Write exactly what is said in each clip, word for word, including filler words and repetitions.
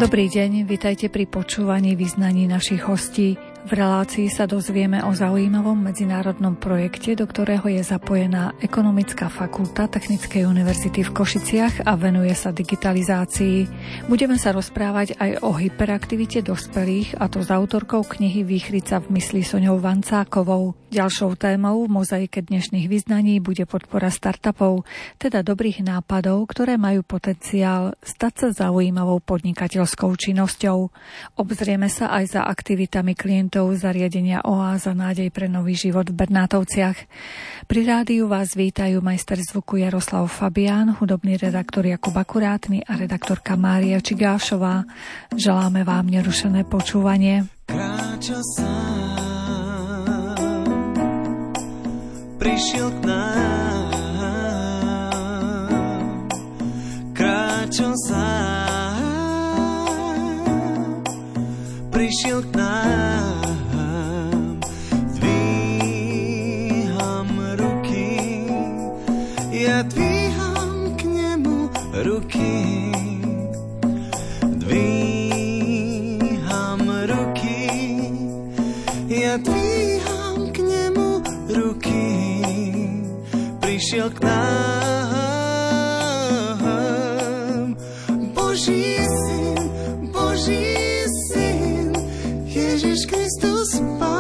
Dobrý deň, vitajte pri počúvaní vyznaní našich hostí. V relácii sa dozvieme o zaujímavom medzinárodnom projekte, do ktorého je zapojená Ekonomická fakulta Technickej univerzity v Košiciach a venuje sa digitalizácii. Budeme sa rozprávať aj o hyperaktivite dospelých, a to s autorkou knihy Výchrica v mysli Soňou Vancákovou. Ďalšou témou v mozaike dnešných vyznaní bude podpora startupov, teda dobrých nápadov, ktoré majú potenciál stať sa zaujímavou podnikateľskou činnosťou. Obzrieme sa aj za aktivitami klientov zariadenia Oáza nádej pre nový život v Bernátovciach. Pri rádiu vás vítajú majster zvuku Jaroslav Fabián, hudobný redaktor Jakub Akurátny a redaktorka Mária Čigášová. Želáme vám nerušené počúvanie. Kráča sám, prišiel k nám, kráča sám, prišiel k nám. Ja dvíham k nemu ruky, dvíham ruky, ja dvíham k nemu ruky, prišiel k nám. Boží syn, Boží syn, Ježiš Kristus Pán.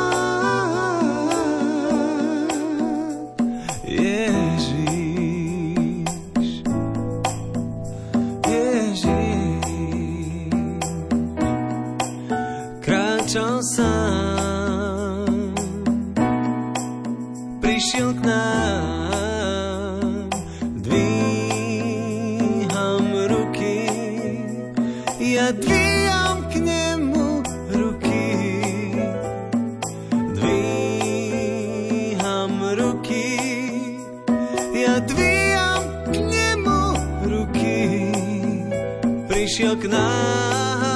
Sám prišiel k nám, dvíham ruky, ja dvíham k nemu ruky, dvíham ruky, ja dvíham k nemu ruky, prišiel k nám.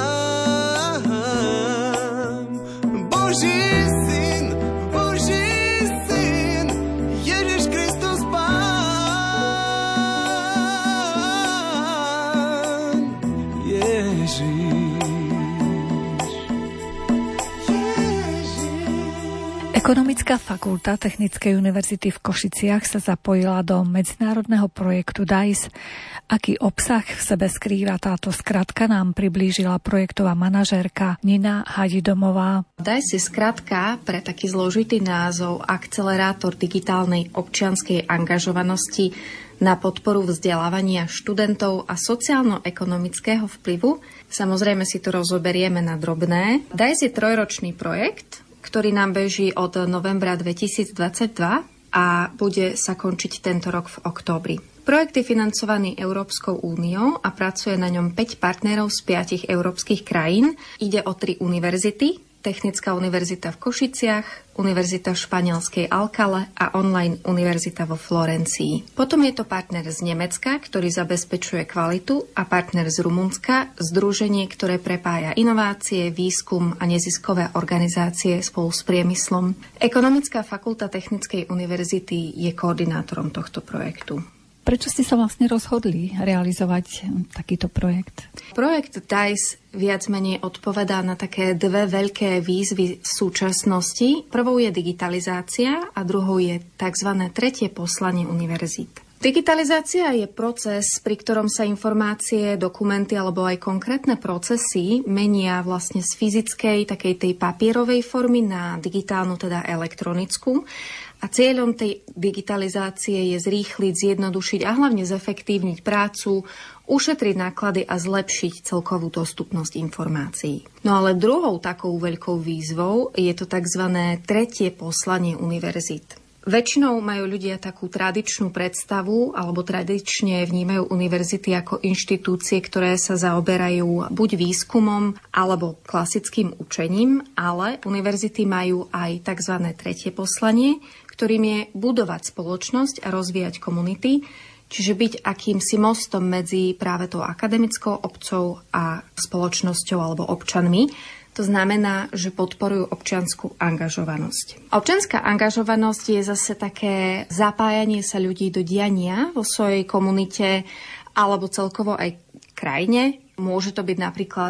Ekonomická fakulta Technickej univerzity v Košiciach sa zapojila do medzinárodného projektu D A I S. Aký obsah v sebe skrýva táto skratka, nám priblížila projektová manažérka Nina Hadidomová. D A I S je skratka pre taký zložitý názov Akcelerátor digitálnej občianskej angažovanosti na podporu vzdelávania študentov a sociálno-ekonomického vplyvu. Samozrejme si to rozoberieme na drobné. D A I S je trojročný projekt, ktorý nám beží od novembra dvetisícdvadsaťdva a bude sa končiť tento rok v októbri. Projekt je financovaný Európskou úniou a pracuje na ňom päť partnerov z piatich európskych krajín. Ide o tri univerzity: Technická univerzita v Košiciach, Univerzita v španielskej Alcale a online univerzita vo Florencii. Potom je to partner z Nemecka, ktorý zabezpečuje kvalitu, a partner z Rumunska, združenie, ktoré prepája inovácie, výskum a neziskové organizácie spolu s priemyslom. Ekonomická fakulta Technickej univerzity je koordinátorom tohto projektu. Prečo ste sa vlastne rozhodli realizovať takýto projekt? Projekt D A I S viac menej odpovedá na také dve veľké výzvy v súčasnosti. Prvou je digitalizácia a druhou je tzv. Tretie poslanie univerzít. Digitalizácia je proces, pri ktorom sa informácie, dokumenty alebo aj konkrétne procesy menia vlastne z fyzickej, takej tej papierovej formy na digitálnu, teda elektronickú. A cieľom tej digitalizácie je zrýchliť, zjednodušiť a hlavne zefektívniť prácu, ušetriť náklady a zlepšiť celkovú dostupnosť informácií. No ale druhou takou veľkou výzvou je to tzv. Tretie poslanie univerzít. Väčšinou majú ľudia takú tradičnú predstavu alebo tradične vnímajú univerzity ako inštitúcie, ktoré sa zaoberajú buď výskumom alebo klasickým učením, ale univerzity majú aj tzv. Tretie poslanie, ktorým je budovať spoločnosť a rozvíjať komunity, čiže byť akýmsi mostom medzi práve tou akademickou obcou a spoločnosťou alebo občanmi. To znamená, že podporujú občiansku angažovanosť. Občianská angažovanosť je zase také zapájanie sa ľudí do diania vo svojej komunite alebo celkovo aj krajine. Môže to byť napríklad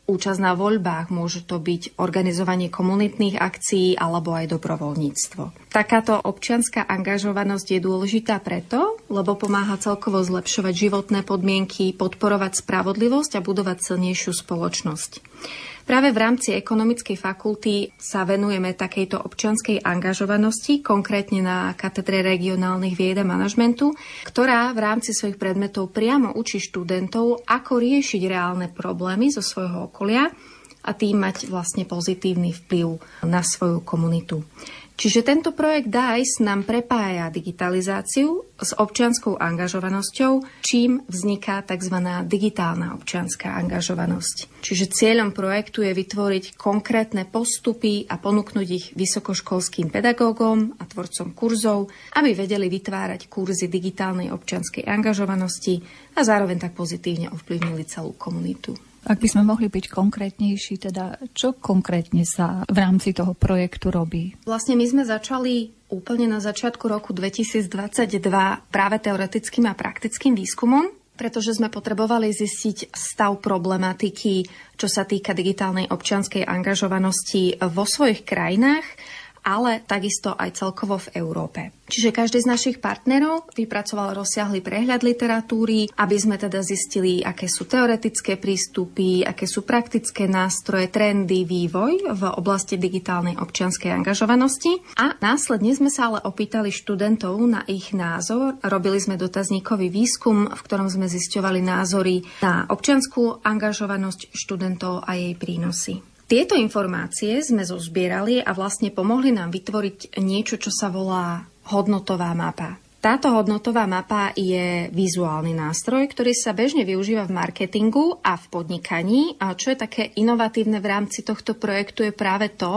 účasť na voľbách, môže to byť organizovanie komunitných akcií alebo aj dobrovoľníctvo. Takáto občianska angažovanosť je dôležitá preto, lebo pomáha celkovo zlepšovať životné podmienky, podporovať spravodlivosť a budovať silnejšiu spoločnosť. Práve v rámci ekonomickej fakulty sa venujeme takejto občianskej angažovanosti, konkrétne na katedre regionálnych vied a manažmentu, ktorá v rámci svojich predmetov priamo učí študentov, ako riešiť reálne problémy zo svojho okolia a tým mať vlastne pozitívny vplyv na svoju komunitu. Čiže tento projekt dé á í es nám prepája digitalizáciu s občianskou angažovanosťou, čím vzniká tzv. Digitálna občianská angažovanosť. Čiže cieľom projektu je vytvoriť konkrétne postupy a ponúknuť ich vysokoškolským pedagógom a tvorcom kurzov, aby vedeli vytvárať kurzy digitálnej občianskej angažovanosti a zároveň tak pozitívne ovplyvnili celú komunitu. Ak by sme mohli byť konkrétnejší, teda čo konkrétne sa v rámci toho projektu robí? Vlastne my sme začali úplne na začiatku roku dvetisícdvadsaťdva práve teoretickým a praktickým výskumom, pretože sme potrebovali zistiť stav problematiky, čo sa týka digitálnej občianskej angažovanosti vo svojich krajinách, ale takisto aj celkovo v Európe. Čiže každý z našich partnerov vypracoval rozsiahly prehľad literatúry, aby sme teda zistili, aké sú teoretické prístupy, aké sú praktické nástroje, trendy, vývoj v oblasti digitálnej občianskej angažovanosti. A následne sme sa ale opýtali študentov na ich názor. Robili sme dotazníkový výskum, v ktorom sme zisťovali názory na občiansku angažovanosť študentov a jej prínosy. Tieto informácie sme zozbierali a vlastne pomohli nám vytvoriť niečo, čo sa volá hodnotová mapa. Táto hodnotová mapa je vizuálny nástroj, ktorý sa bežne využíva v marketingu a v podnikaní. A čo je také inovatívne v rámci tohto projektu je práve to,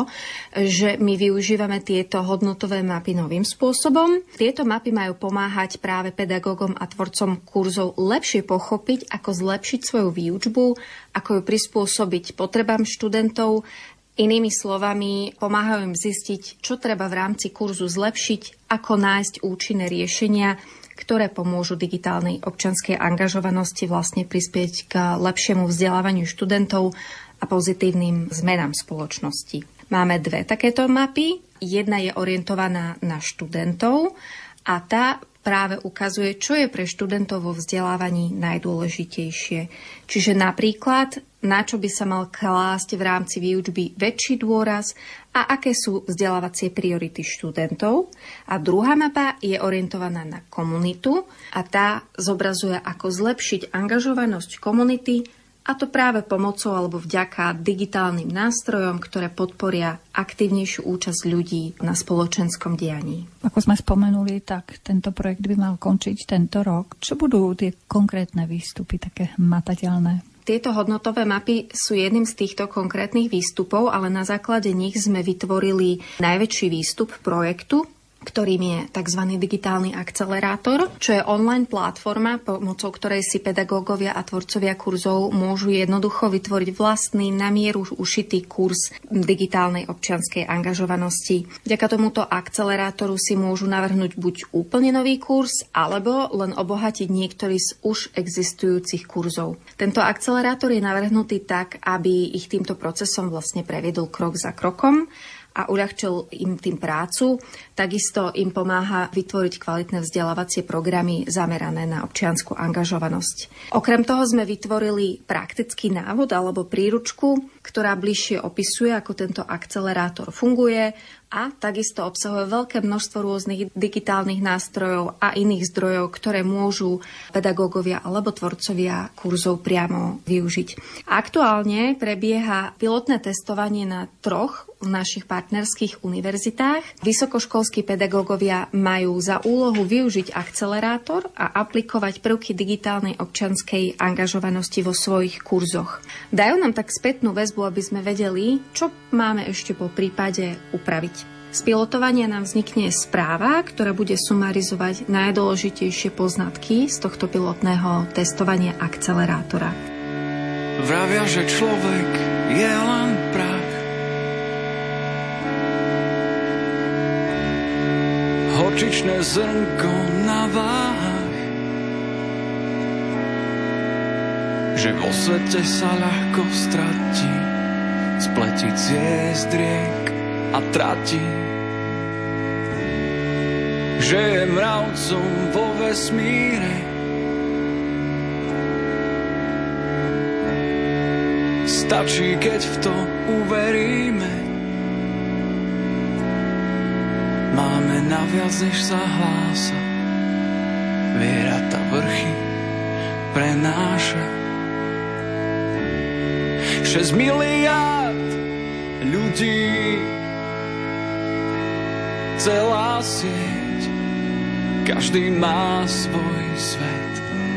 že my využívame tieto hodnotové mapy novým spôsobom. Tieto mapy majú pomáhať práve pedagógom a tvorcom kurzov lepšie pochopiť, ako zlepšiť svoju výučbu, ako ju prispôsobiť potrebám študentov. Inými slovami, pomáhajú im zistiť, čo treba v rámci kurzu zlepšiť, ako nájsť účinné riešenia, ktoré pomôžu digitálnej občianskej angažovanosti vlastne prispieť k lepšiemu vzdelávaniu študentov a pozitívnym zmenám spoločnosti. Máme dve takéto mapy. Jedna je orientovaná na študentov a tá práve ukazuje, čo je pre študentov vo vzdelávaní najdôležitejšie. Čiže napríklad, na čo by sa mal klásť v rámci výučby väčší dôraz a aké sú vzdelávacie priority študentov. A druhá mapa je orientovaná na komunitu a tá zobrazuje, ako zlepšiť angažovanosť komunity, a to práve pomocou alebo vďaka digitálnym nástrojom, ktoré podporia aktívnejšiu účasť ľudí na spoločenskom dianí. Ako sme spomenuli, tak tento projekt by mal končiť tento rok. Čo budú tie konkrétne výstupy, také hmatateľné? Tieto hodnotové mapy sú jedným z týchto konkrétnych výstupov, ale na základe nich sme vytvorili najväčší výstup projektu, ktorým je tzv. Digitálny akcelerátor, čo je online platforma, pomocou ktorej si pedagógovia a tvorcovia kurzov môžu jednoducho vytvoriť vlastný na mieru ušitý kurz digitálnej občianskej angažovanosti. Vďaka tomuto akcelerátoru si môžu navrhnúť buď úplne nový kurz, alebo len obohatiť niektorý z už existujúcich kurzov. Tento akcelerátor je navrhnutý tak, aby ich týmto procesom vlastne previedol krok za krokom a uľahčil im tým prácu. Takisto im pomáha vytvoriť kvalitné vzdelávacie programy zamerané na občiansku angažovanosť. Okrem toho sme vytvorili praktický návod alebo príručku, ktorá bližšie opisuje, ako tento akcelerátor funguje a takisto obsahuje veľké množstvo rôznych digitálnych nástrojov a iných zdrojov, ktoré môžu pedagógovia alebo tvorcovia kurzov priamo využiť. Aktuálne prebieha pilotné testovanie na troch našich partnerských univerzitách. Vysokoškolskí pedagógovia majú za úlohu využiť akcelerátor a aplikovať prvky digitálnej občianskej angažovanosti vo svojich kurzoch. Dajú nám tak spätnú väzbu, aby sme vedeli, čo máme ešte po prípade upraviť. Z pilotovania nám vznikne správa, ktorá bude sumarizovať najdôležitejšie poznatky z tohto pilotného testovania akcelerátora. Vravia, že človek je len prach. Horčičné zrnko na váhach. Že že vo svete sa ľahko stratí, spletí ciest riek a tratí, že je mravcom vo vesmíre. Stačí, keď v to uveríme. Máme naviac, než sa hlása. Viera tá vrchy prenáša. Šesť miliárd ľudí, celá sieť, každý má svoj svet.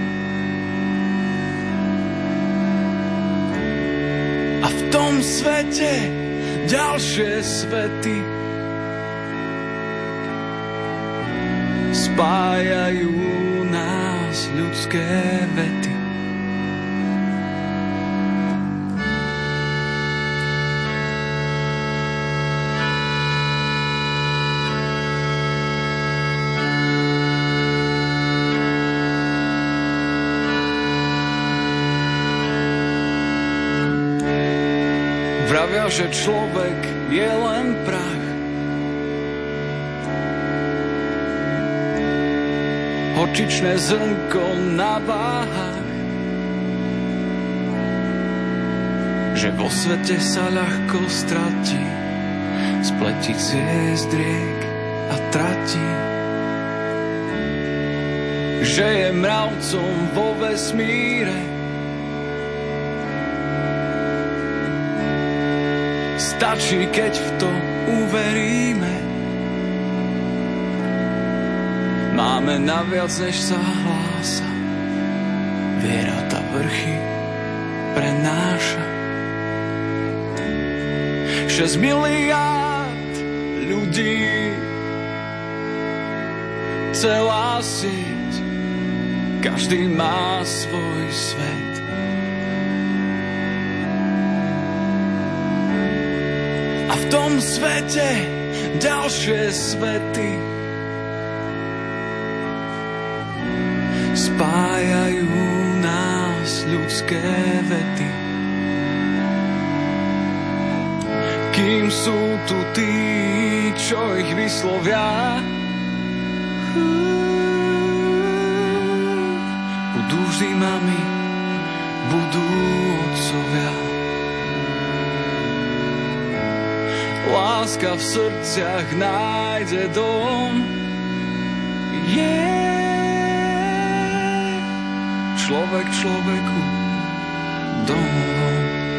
A v tom svete ďalšie svety spájajú nás ľudské vety. Vravia, že človek je len prach. Horčičné zrnko na váhach. Že vo svete sa ľahko stratí, spletí ciest riek a tratí. Že je mravcom vo vesmíre. Stačí, keď v to uveríme. Máme naviac, než sa hlása. Viera tá vrchy prenáša. Šesť miliárd ľudí, celá sieť, každý má svoj svet. A v tom svete ďalšie svety spájajú nás ľudské vety. Kým sú tu tí, čo ich vyslovia, budú vždy mami, budú otcovia. Láska v srdciach nájde dom. Je yeah. Človek človeku domov.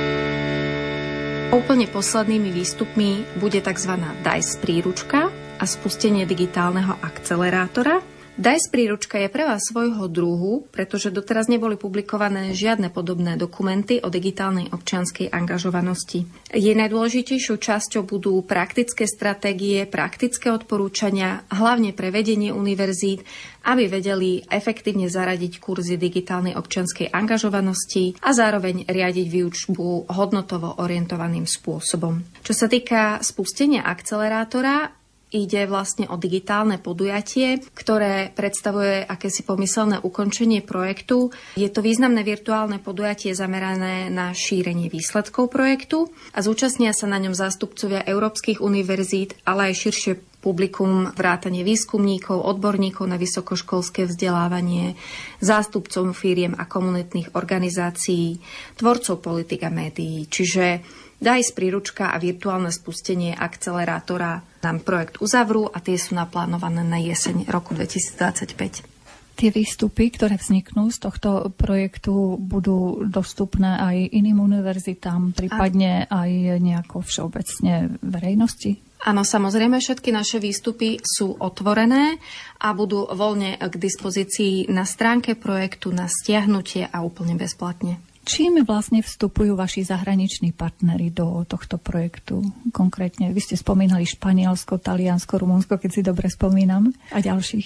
Úplne poslednými výstupmi bude tzv. dé é es príručka a spustenie digitálneho akcelerátora. dé é es príručka je pre vás svojho druhu, pretože doteraz neboli publikované žiadne podobné dokumenty o digitálnej občianskej angažovanosti. Jej najdôležitejšou časťou budú praktické stratégie, praktické odporúčania, hlavne pre vedenie univerzít, aby vedeli efektívne zaradiť kurzy digitálnej občianskej angažovanosti a zároveň riadiť výučbu hodnotovo orientovaným spôsobom. Čo sa týka spustenia akcelerátora, ide vlastne o digitálne podujatie, ktoré predstavuje akési pomyselné ukončenie projektu. Je to významné virtuálne podujatie zamerané na šírenie výsledkov projektu a zúčastnia sa na ňom zástupcovia európskych univerzít, ale aj širšie publikum vrátane výskumníkov, odborníkov na vysokoškolské vzdelávanie, zástupcov firiem a komunitných organizácií, tvorcov politik a médií. Čiže dé é es príručka a virtuálne spustenie akcelerátora nám projekt uzavrú a tie sú naplánované na jeseň roku dvetisícdvadsaťpäť. Tie výstupy, ktoré vzniknú z tohto projektu, budú dostupné aj iným univerzitám, prípadne a... aj nejako všeobecne verejnosti? Áno, samozrejme, všetky naše výstupy sú otvorené a budú voľne k dispozícii na stránke projektu, na stiahnutie a úplne bezplatne. Čím vlastne vstupujú vaši zahraniční partneri do tohto projektu? Konkrétne, vy ste spomínali Španielsko, Taliansko, Rumunsko, keď si dobre spomínam, a ďalších.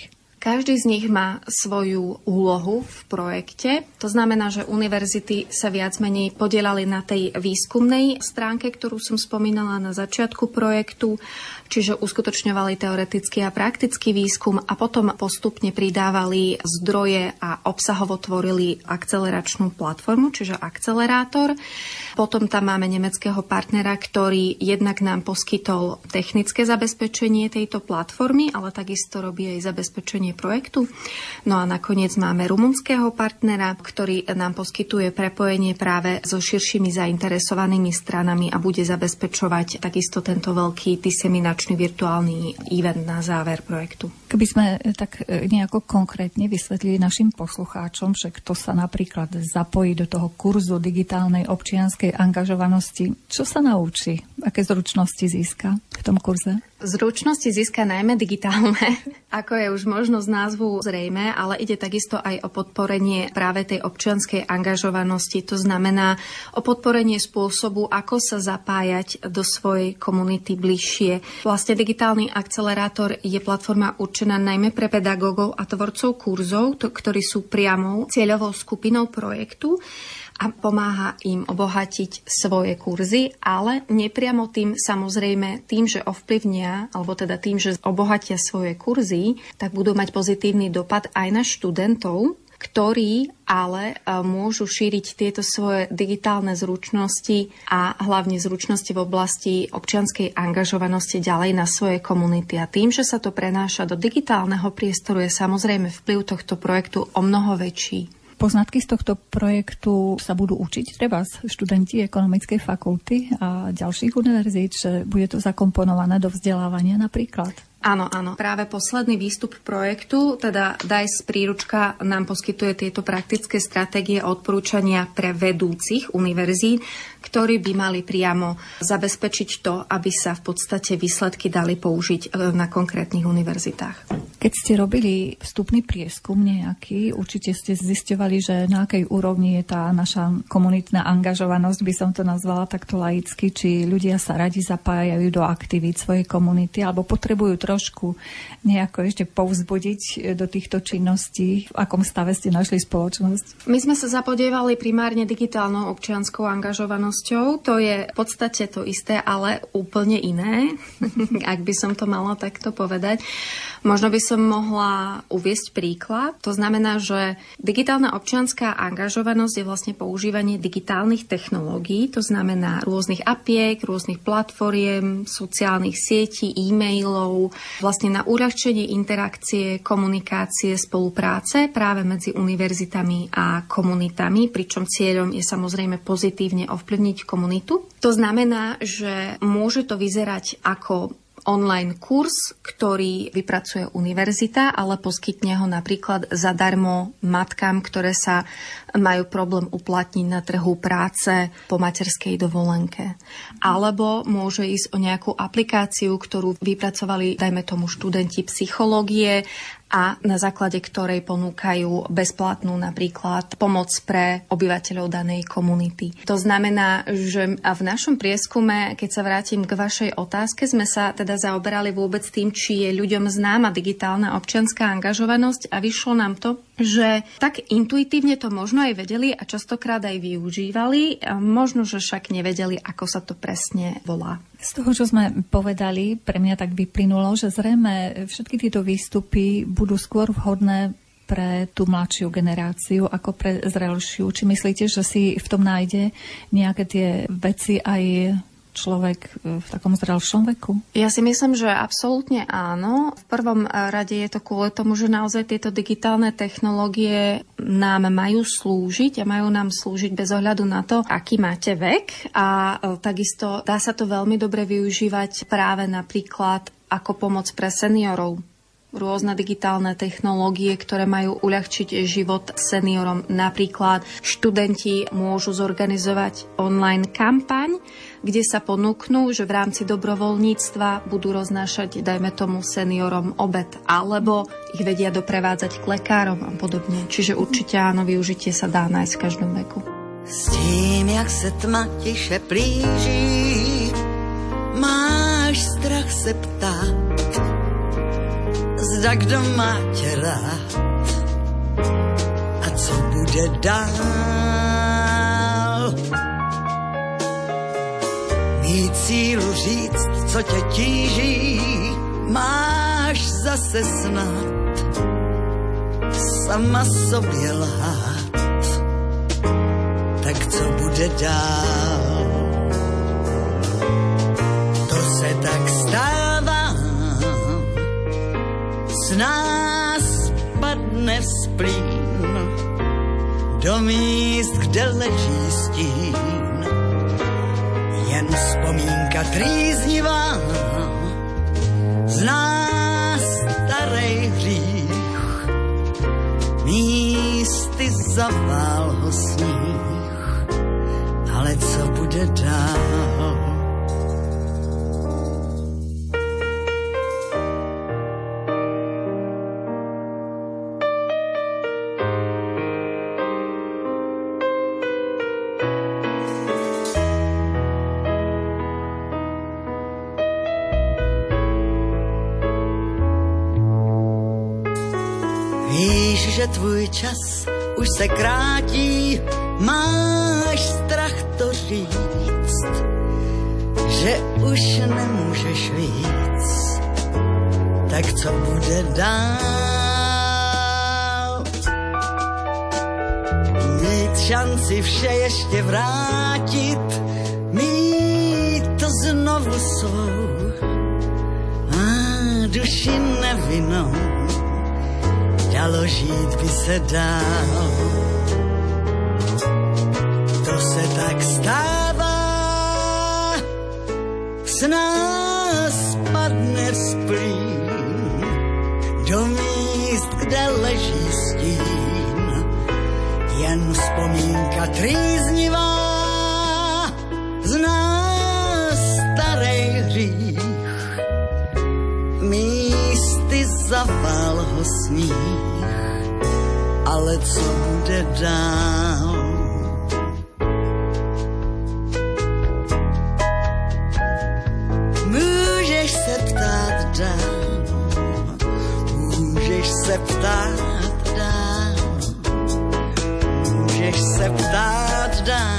Každý z nich má svoju úlohu v projekte. To znamená, že univerzity sa viac menej podielali na tej výskumnej stránke, ktorú som spomínala na začiatku projektu, čiže uskutočňovali teoretický a praktický výskum a potom postupne pridávali zdroje a obsahovo tvorili akceleračnú platformu, čiže akcelerátor. Potom tam máme nemeckého partnera, ktorý jednak nám poskytol technické zabezpečenie tejto platformy, ale takisto robí aj zabezpečenie projektu. No a nakoniec máme rumunského partnera, ktorý nám poskytuje prepojenie práve so širšími zainteresovanými stranami a bude zabezpečovať takisto tento veľký diseminačný virtuálny event na záver projektu. Keby sme tak nejako konkrétne vysvetlili našim poslucháčom, že kto sa napríklad zapojí do toho kurzu digitálnej občianskej angažovanosti, čo sa naučí? Aké zručnosti získa v tom kurze? Zručnosti získa najmä digitálne, ako je už možno z názvu zrejme, ale ide takisto aj o podporenie práve tej občianskej angažovanosti. To znamená o podporenie spôsobu, ako sa zapájať do svojej komunity bližšie. Vlastne digitálny akcelerátor je platforma určená najmä pre pedagógov a tvorcov kurzov, to, ktorí sú priamou cieľovou skupinou projektu a pomáha im obohatiť svoje kurzy, ale nepriamo tým, samozrejme, tým, že ovplyvnia, alebo teda tým, že obohatia svoje kurzy, tak budú mať pozitívny dopad aj na študentov, ktorí ale môžu šíriť tieto svoje digitálne zručnosti a hlavne zručnosti v oblasti občianskej angažovanosti ďalej na svoje komunity. A tým, že sa to prenáša do digitálneho priestoru, je samozrejme vplyv tohto projektu o mnoho väčší. Poznatky z tohto projektu sa budú učiť treba študenti ekonomickej fakulty a ďalších univerzít, že bude to zakomponované do vzdelávania napríklad? Áno, áno. Práve posledný výstup projektu, teda D A I S príručka nám poskytuje tieto praktické stratégie a odporúčania pre vedúcich univerzít, ktorí by mali priamo zabezpečiť to, aby sa v podstate výsledky dali použiť na konkrétnych univerzitách. Keď ste robili vstupný prieskum nejaký, určite ste zisťovali, že na akej úrovni je tá naša komunitná angažovanosť, by som to nazvala takto laicky, či ľudia sa radi zapájajú do aktivít svojej komunity, alebo potrebujú trošku nejako ešte povzbudiť do týchto činností. V akom stave ste našli spoločnosť? My sme sa zapodievali primárne digitálnou občianskou angažovanosťou. To je v podstate to isté, ale úplne iné, ak by som to mala takto povedať. Možno by som mohla uviesť príklad. To znamená, že digitálna občianská angažovanosť je vlastne používanie digitálnych technológií, to znamená rôznych apiek, rôznych platformiem, sociálnych sietí, e-mailov, vlastne na uľahčenie interakcie, komunikácie, spolupráce práve medzi univerzitami a komunitami, pričom cieľom je samozrejme pozitívne ovplyvniť komunitu. To znamená, že môže to vyzerať ako online kurz, ktorý vypracuje univerzita, ale poskytne ho napríklad zadarmo matkám, ktoré sa majú problém uplatniť na trhu práce po materskej dovolenke. Alebo môže ísť o nejakú aplikáciu, ktorú vypracovali, dajme tomu, študenti psychológie a na základe ktorej ponúkajú bezplatnú napríklad pomoc pre obyvateľov danej komunity. To znamená, že v našom prieskume, keď sa vrátim k vašej otázke, sme sa teda zaoberali vôbec tým, či je ľuďom známa digitálna občianská angažovanosť a vyšlo nám to, že tak intuitívne to možno aj vedeli a častokrát aj využívali, a možno, že však nevedeli, ako sa to presne volá. Z toho, čo sme povedali, pre mňa tak vyplynulo, že zrejme všetky tieto výstupy budú skôr vhodné pre tú mladšiu generáciu ako pre zrelšiu. Či myslíte, že si v tom nájde nejaké tie veci aj človek v takom zrelšom veku? Ja si myslím, že absolútne áno. V prvom rade je to kvôli tomu, že naozaj tieto digitálne technológie nám majú slúžiť a majú nám slúžiť bez ohľadu na to, aký máte vek. A takisto dá sa to veľmi dobre využívať práve napríklad ako pomoc pre seniorov. Rôzne digitálne technológie, ktoré majú uľahčiť život seniorom. Napríklad študenti môžu zorganizovať online kampaň, kde sa ponúknú, že v rámci dobrovoľníctva budú roznášať, dajme tomu, seniorom obed, alebo ich vedia doprevádzať k lekárom a podobne. Čiže určite áno, využitie sa dá nájsť v každom veku. S tím, jak se tma tiše plíží, máš strach se ptát. zda kdo má tě rád a co bude dál. Mít sílu říct, co tě tíží, máš zase snad sama sobě lhát. Tak co bude dál? To se tak stává, z nás padne splín do míst, kde leží stín. Jen vzpomínka trýznivá zná starej hřích. Místy zavál ho sníh, ale co bude dál? Že tvůj čas už se krátí, máš strach to říct, že už nemůžeš víc, tak co bude dál? Mít šanci vše ještě vrátit, mít to znovu svou a duši nevinnou. Dalo žít by se dál. To se tak stává, s nás padne splín do míst, kde leží stín. Jen vzpomínka trýznivá z nás starej hřích. Místy zavál ho sníh, ale co bude dál? Můžeš se ptát dál, můžeš se ptát dál, můžeš se ptát dál.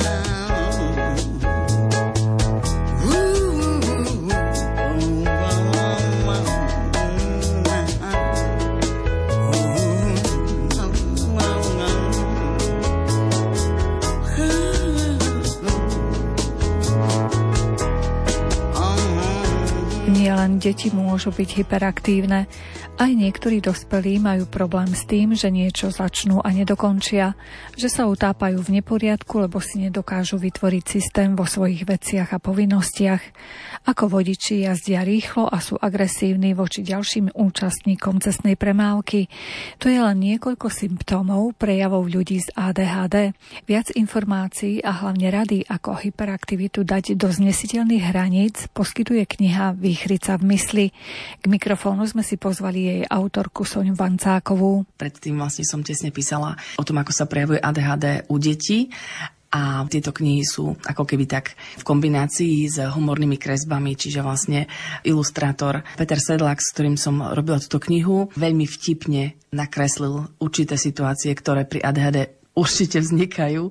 Nielen deti môžu byť hyperaktívne, aj niektorí dospelí majú problém s tým, že niečo začnú a nedokončia, že sa utápajú v neporiadku, lebo si nedokážu vytvoriť systém vo svojich veciach a povinnostiach. Ako vodiči jazdia rýchlo a sú agresívni voči ďalším účastníkom cestnej premávky. To je len niekoľko symptómov prejavov ľudí z á dé há dé. Viac informácií a hlavne rady, ako hyperaktivitu dať do znesiteľných hraníc, poskytuje kniha Výchrica v mysli. K mikrofónu sme si pozvali jej autorku Soňu Vancákovú. Predtým vlastne som tesne písala o tom, ako sa prejavuje á dé há dé u detí. A tieto knihy sú ako keby tak v kombinácii s humornými kresbami, čiže vlastne ilustrátor Peter Sedlák, s ktorým som robila túto knihu, veľmi vtipne nakreslil určité situácie, ktoré pri á dé há dé určite vznikajú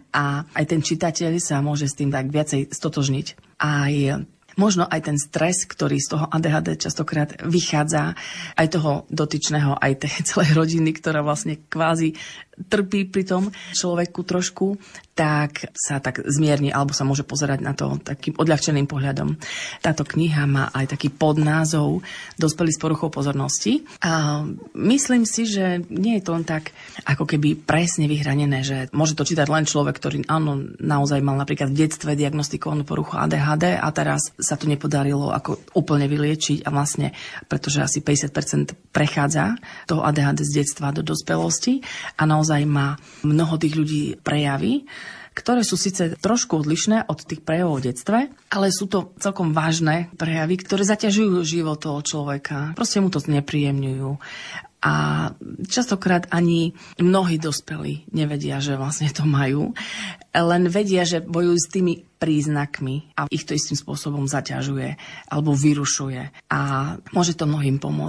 a aj ten čitateľ sa môže s tým tak viacej stotožniť. Aj možno aj ten stres, ktorý z toho á dé há dé častokrát vychádza, aj toho dotyčného, aj tej celej rodiny, ktorá vlastne kvázi trpí pri tom človeku trošku, tak sa tak zmierni alebo sa môže pozerať na to takým odľahčeným pohľadom. Táto kniha má aj taký podnázov Dospelí s poruchou pozornosti. A myslím si, že nie je to len tak ako keby presne vyhranené, že môže to čítať len človek, ktorý áno, naozaj mal napríklad v detstve diagnostikovanú poruchu á dé há dé a teraz sa to nepodarilo ako úplne vyliečiť a vlastne, pretože asi päťdesiat percent prechádza toho á dé há dé z detstva do dospelosti a naozaj má mnoho tých ľudí prejavy, ktoré sú síce trošku odlišné od tých prejavov v detstve, ale sú to celkom vážne prejavy, ktoré zaťažujú život toho človeka. Proste mu to znepríjemňujú. A častokrát ani mnohí dospelí nevedia, že vlastne to majú, len vedia, že bojujú s tými príznakmi a ich to istým spôsobom zaťažuje alebo vyrušuje. A môže to mnohým pomôcť.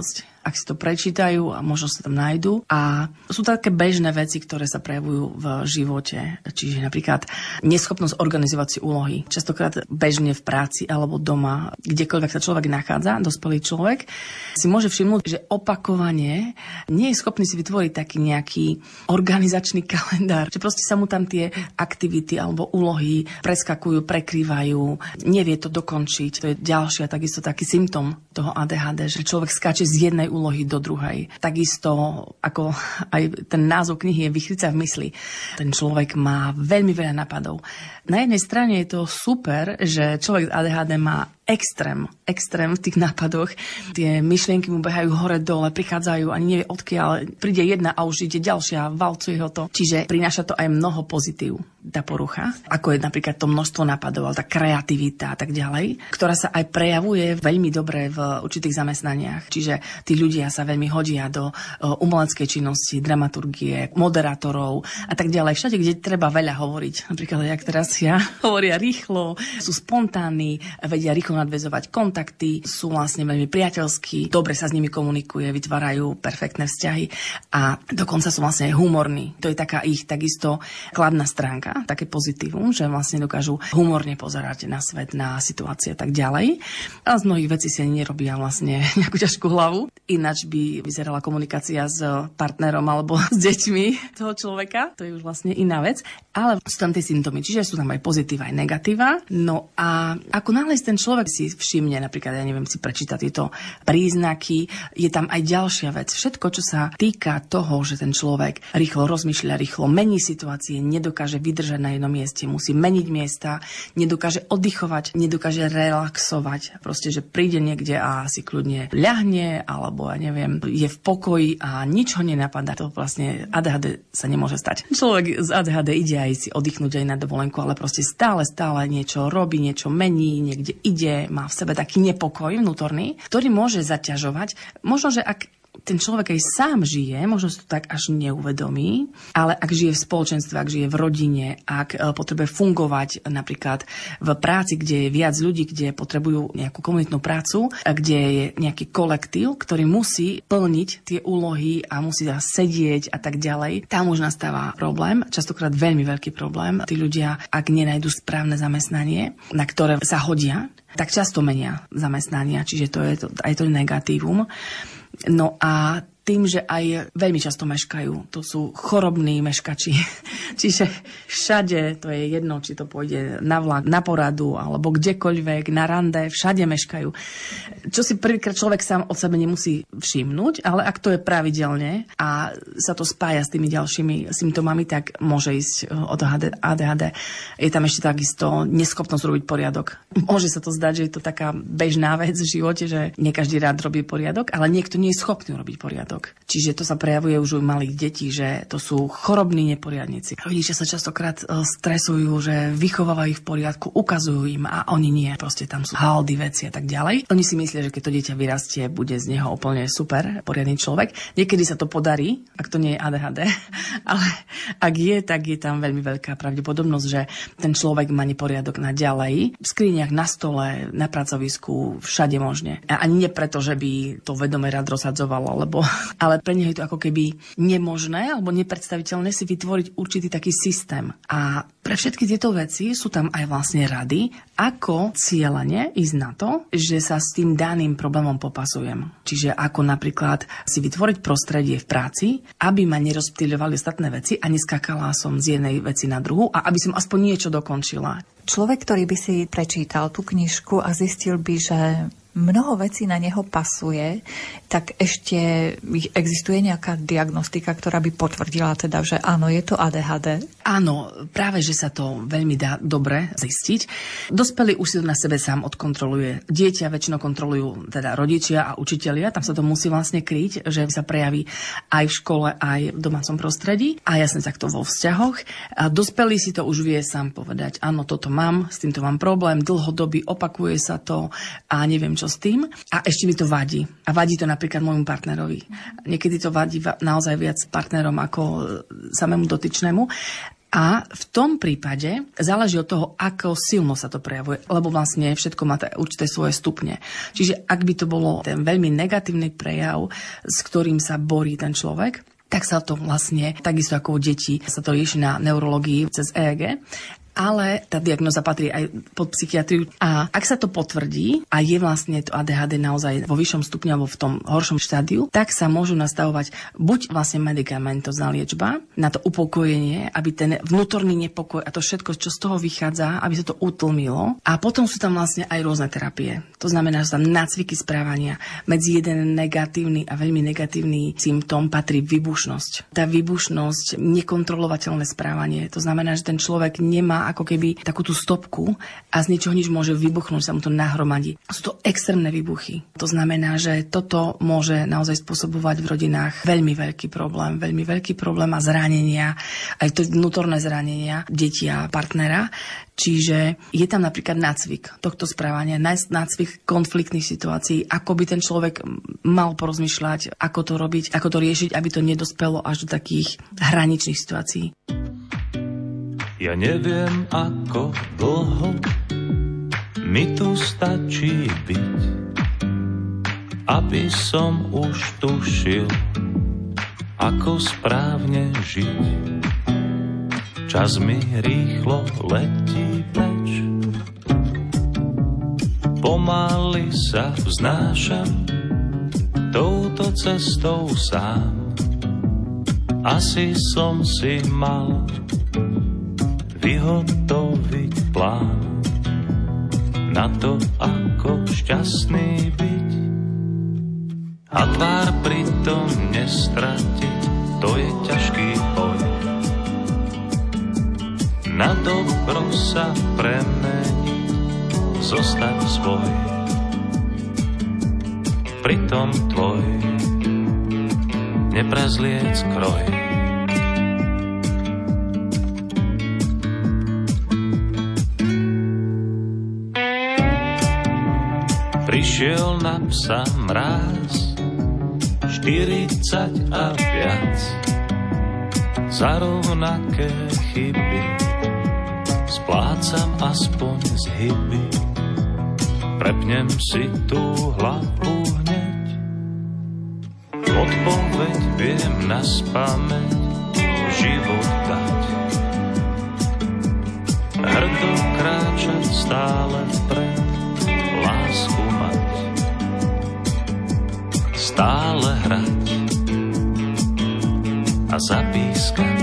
ak si to prečítajú a možno sa tam nájdú. A sú také bežné veci, ktoré sa prejavujú v živote. Čiže napríklad neschopnosť organizovať si úlohy. Častokrát bežne v práci alebo doma, kdekoľvek sa človek nachádza, dospelý človek, si môže všimnúť, že opakovane nie je schopný si vytvoriť taký nejaký organizačný kalendár. Že proste sa mu tam tie aktivity alebo úlohy preskakujú, prekrývajú, nevie to dokončiť. To je ďalšia takisto taký symptom toho á dé há dé, že človek skáče z jednej úlohy do druhej. Takisto ako aj ten názov knihy je Vychrica v mysli. Ten človek má veľmi veľa nápadov. Na jednej strane je to super, že človek z á dé há dé má extrém, extrém v tých nápadoch. Tie myšlienky mu behajú hore-dole, prichádzajú, ani nevie odkiaľ, príde jedna a už ide ďalšia, valcuje ho to. Čiže prináša to aj mnoho pozitív, tá porucha, ako je napríklad to množstvo nápadov, tá kreativita a tak ďalej, ktorá sa aj prejavuje veľmi dobre v určitých zamestnaniach. Čiže tí ľudia sa veľmi hodia do umeleckej činnosti, dramaturgie, moderátorov a tak ďalej. Všade, kde treba veľa hovoriť. Napríklad, jak teraz ja, hovoria rýchlo, sú spontánni, vedia rýchlo nadväzovať kontakty, sú vlastne veľmi priateľskí, dobre sa s nimi komunikuje, vytvárajú perfektné vzťahy a dokonca sú vlastne aj humorní. To je taká ich takisto kladná stránka, také pozitívum, že vlastne dokážu humorne pozerať na svet, na situácie a tak ďalej. A z mnohých vecí si ani nerobia vlastne nejakú ťažkú hlavu. Ináč by vyzerala komunikácia s partnerom alebo s deťmi toho človeka. To je už vlastne iná vec. Ale sú tam tie symptómy, čiže sú tam aj pozitíva, aj negatíva. No a ako náhle ten človek si všimne, napríklad, ja neviem, si prečíta tieto príznaky, je tam aj ďalšia vec. Všetko, čo sa týka toho, že ten človek rýchlo rozmýšľa, rýchlo mení situácie, nedokáže vydržať na jednom mieste, musí meniť miesta, nedokáže oddychovať, nedokáže relaxovať. Proste, že príde niekde a si kľudne ľahne, alebo ja neviem, je v pokoji a nič ho nenapadá. To vlastne á dé há dé sa nemôže stať. Človek z á dé há dé ide aj si oddychnúť aj na dovolenku, ale proste stále, stále niečo robí, niečo mení, niekde ide, má v sebe taký nepokoj vnútorný, ktorý môže zaťažovať. Možno, že ak ten človek aj sám žije, možno si to tak až neuvedomí, ale ak žije v spoločenstve, ak žije v rodine, ak potrebuje fungovať napríklad v práci, kde je viac ľudí, kde potrebujú nejakú komunitnú prácu, kde je nejaký kolektív, ktorý musí plniť tie úlohy a musí sedieť a tak ďalej, tam už nastáva problém, častokrát veľmi veľký problém. Tí ľudia, ak nenajdu správne zamestnanie, na ktoré sa hodia, tak často menia zamestnania, čiže to je to, aj to negatívum. No a tým, že aj veľmi často meškajú. To sú chorobní meškači. Čiže všade, to je jedno, či to pôjde na vlak, na poradu, alebo kdekoľvek, na rande, všade meškajú. Čo si prvýkrát človek sám od sebe nemusí všimnúť, ale ak to je pravidelne a sa to spája s tými ďalšími symptómami, tak môže ísť od á dé há dé. Je tam ešte takisto neschopnosť robiť poriadok. Môže sa to zdať, že je to taká bežná vec v živote, že nie každý rád robí poriadok, ale niekto nie je schopný robiť poriadok. Čiže to sa prejavuje už u malých detí, že to sú chorobní neporiadnici. Rodičia sa častokrát stresujú, že vychovávajú ich v poriadku, ukazujú im a oni nie. Proste tam sú haldy, veci a tak ďalej. Oni si myslia, že keď to dieťa vyrastie, bude z neho úplne super, poriadny človek. Niekedy sa to podarí, ak to nie je á dé há dé, ale ak je, tak je tam veľmi veľká pravdepodobnosť, že ten človek má neporiadok na ďalej, v skriniach, na stole, na pracovisku, všade možne. A ani nie preto, že by to vedome rád rozhadzoval, alebo ale pre neho je to ako keby nemožné alebo nepredstaviteľné si vytvoriť určitý taký systém. A pre všetky tieto veci sú tam aj vlastne rady, ako cieľane ísť na to, že sa s tým daným problémom popasujem. Čiže ako napríklad si vytvoriť prostredie v práci, aby ma nerozptýľovali ostatné veci a neskakala som z jednej veci na druhú a aby som aspoň niečo dokončila. Človek, ktorý by si prečítal tú knižku a zistil by, že mnoho vecí na neho pasuje, tak ešte existuje nejaká diagnostika, ktorá by potvrdila teda, že áno, je to á dé há dé? Áno, práve, že sa to veľmi dá dobre zistiť. Dospelý už si to na sebe sám odkontroluje. Dieťa väčšinou kontrolujú teda rodičia a učitelia, tam sa to musí vlastne kryť, že sa prejaví aj v škole, aj v domácom prostredí a jasne takto vo vzťahoch. A dospelý si to už vie sám povedať, áno, toto mám, s týmto mám problém, dlhodobý, opakuje sa to a neviem čo s tým. A ešte mi to vadí. A vadí to napríklad môjmu partnerovi. Niekedy to vadí naozaj viac partnerom ako samému dotyčnému. A v tom prípade záleží od toho, ako silno sa to prejavuje, lebo vlastne všetko má určité svoje stupne. Čiže ak by to bolo ten veľmi negatívny prejav, s ktorým sa borí ten človek, tak sa to vlastne, takisto ako u detí, sa to rieši na neurológii cez é é gé. Ale tá diagnóza patrí aj pod psychiatriu. A ak sa to potvrdí a je vlastne to á dé há dé naozaj vo vyššom stupni alebo v tom horšom štádiu, tak sa môžu nastavovať buď vlastne medikamentozná liečba na to upokojenie, aby ten vnútorný nepokoj a to všetko, čo z toho vychádza, aby sa to utlmilo. A potom sú tam vlastne aj rôzne terapie. To znamená, že tam nácviky správania. Medzi jeden negatívny a veľmi negatívny symptóm patrí výbušnosť. Tá výbušnosť, nekontrolovateľné správanie. To znamená, že ten človek nemá ako keby takú tú stopku a z ničoho nič môže vybuchnúť, sa mu to nahromadí. Sú to extrémne výbuchy. To znamená, že toto môže naozaj spôsobovať v rodinách veľmi veľký problém, veľmi veľký problém a zranenia, aj to vnútorné zranenia detí a partnera. Čiže je tam napríklad nácvik tohto správania, nácvik konfliktných situácií, ako by ten človek mal porozmýšľať, ako to robiť, ako to riešiť, aby to nedospelo až do takých hraničných situácií. Ja neviem, ako dlho mi tu stačí byť, aby som už tušil, ako správne žiť. Čas mi rýchlo letí preč, pomaly sa vznášam touto cestou sám. Asi som si mal vyhotoviť plán na to, ako šťastný byť a tvár pritom nestratiť, to je ťažký boj. Na dobro sa premeniť, zostať svoj, pritom tvoj neprezliec kroj. Prišiel na psa mráz, štyridsať a viac, za rovnaké chyby splácam aspoň z hyby. Prepnem si tú hlavu hneď, odpoveď viem naspamäť, život dať. Hrdo kráčať stále vpred, lásku mať, stále hrať a zapískať.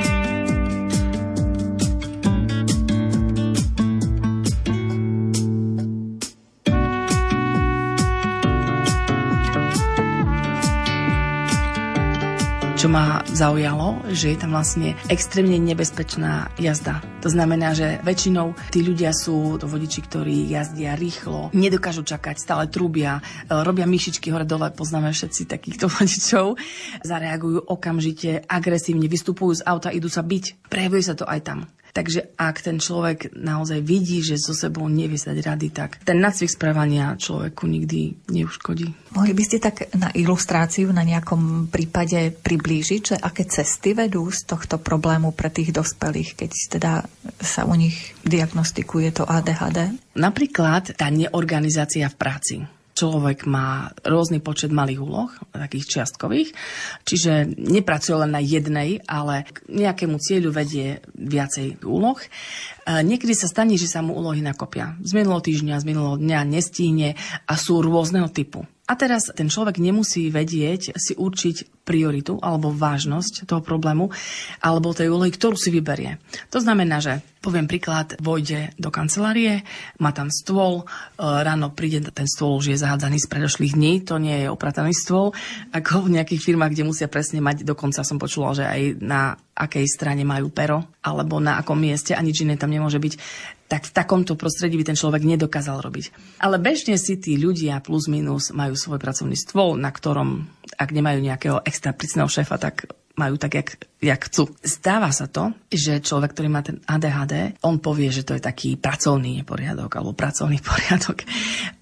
Čo ma zaujalo, že je tam vlastne extrémne nebezpečná jazda. To znamená, že väčšinou tí ľudia sú to vodiči, ktorí jazdia rýchlo, nedokážu čakať, stále trúbia, robia myšičky hore-dole, poznáme všetci takýchto vodičov, zareagujú okamžite, agresívne, vystupujú z auta, idú sa biť. Prejavuje sa to aj tam. Takže ak ten človek naozaj vidí, že so sebou nevie sa dať rady, tak ten nácvik správania človeku nikdy neuškodí. Mohli by ste tak na ilustráciu na nejakom prípade priblížiť, že aké cesty vedú z tohto problému pre tých dospelých, keď teda sa u nich diagnostikuje to á dé há dé? Napríklad tá neorganizácia v práci. Človek má rôzny počet malých úloh, takých čiastkových, čiže nepracuje len na jednej, ale k nejakému cieľu vedie viacej úloh. Niekedy sa stane, že sa mu úlohy nakopia. Z minulého týždňa, z minulého dňa nestíhne a sú rôzneho typu. A teraz ten človek nemusí vedieť si určiť prioritu alebo vážnosť toho problému alebo tej úlohy, ktorú si vyberie. To znamená, že poviem príklad, vojde do kancelárie, má tam stôl, ráno príde, ten stôl už je zahádzaný z predošlých dní, to nie je oprataný stôl, ako v nejakých firmách, kde musia presne mať, dokonca som počula, že aj na akej strane majú pero, alebo na akom mieste a nič iné tam nemôže byť. Tak v takomto prostredí by ten človek nedokázal robiť. Ale bežne si tí ľudia plus minus majú svoj pracovný stôl, na ktorom, ak nemajú nejakého extra prísneho šéfa, tak majú tak, jak, jak chcú. Stáva sa to, že človek, ktorý má ten á dé há dé, on povie, že to je taký pracovný neporiadok alebo pracovný poriadok.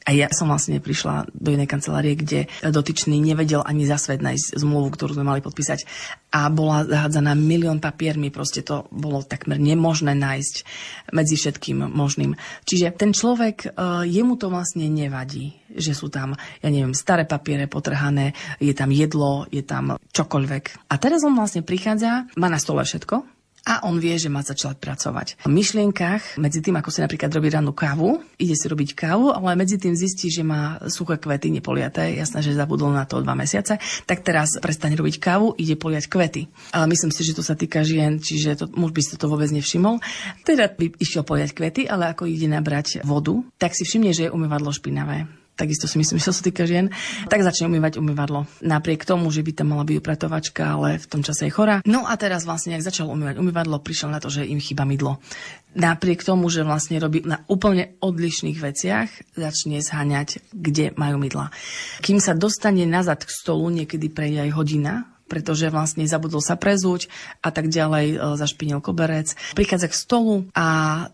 A ja som vlastne prišla do jednej kancelárie, kde dotyčný nevedel ani za svet nájsť zmluvu, ktorú sme mali podpísať. A bola zahádzaná milión papiermi, proste to bolo takmer nemožné nájsť medzi všetkým možným. Čiže ten človek, jemu to vlastne nevadí, že sú tam, ja neviem, staré papiere potrhané, je tam jedlo, je tam čokoľvek. A teraz on vlastne prichádza, má na stole všetko, a on vie, že má začať pracovať. V myšlienkach, medzi tým, ako si napríklad robí rannú kávu, ide si robiť kávu, ale medzi tým zistí, že má suché kvety nepoliaté, jasné, že zabudol na to dva mesiace, tak teraz prestane robiť kávu, ide poliať kvety. Ale myslím si, že to sa týka žien, čiže to, muž by si to vôbec nevšimol. Teda by išiel poliať kvety, ale ako ide nabrať vodu, tak si všimne, že je umývadlo špinavé. Takisto si myslím, že sa týka žien, tak začne umývať umývadlo. Napriek tomu, že by tam mala byť upratovačka, ale v tom čase je chorá. No a teraz vlastne, ak začal umývať umývadlo, prišiel na to, že im chýba mydlo. Napriek tomu, že vlastne robí na úplne odlišných veciach, začne zháňať, kde majú mydla. Kým sa dostane nazad k stolu, niekedy prejde aj hodina, pretože vlastne zabudol sa prezúť a tak ďalej, zašpinil koberec. Prichádza k stolu a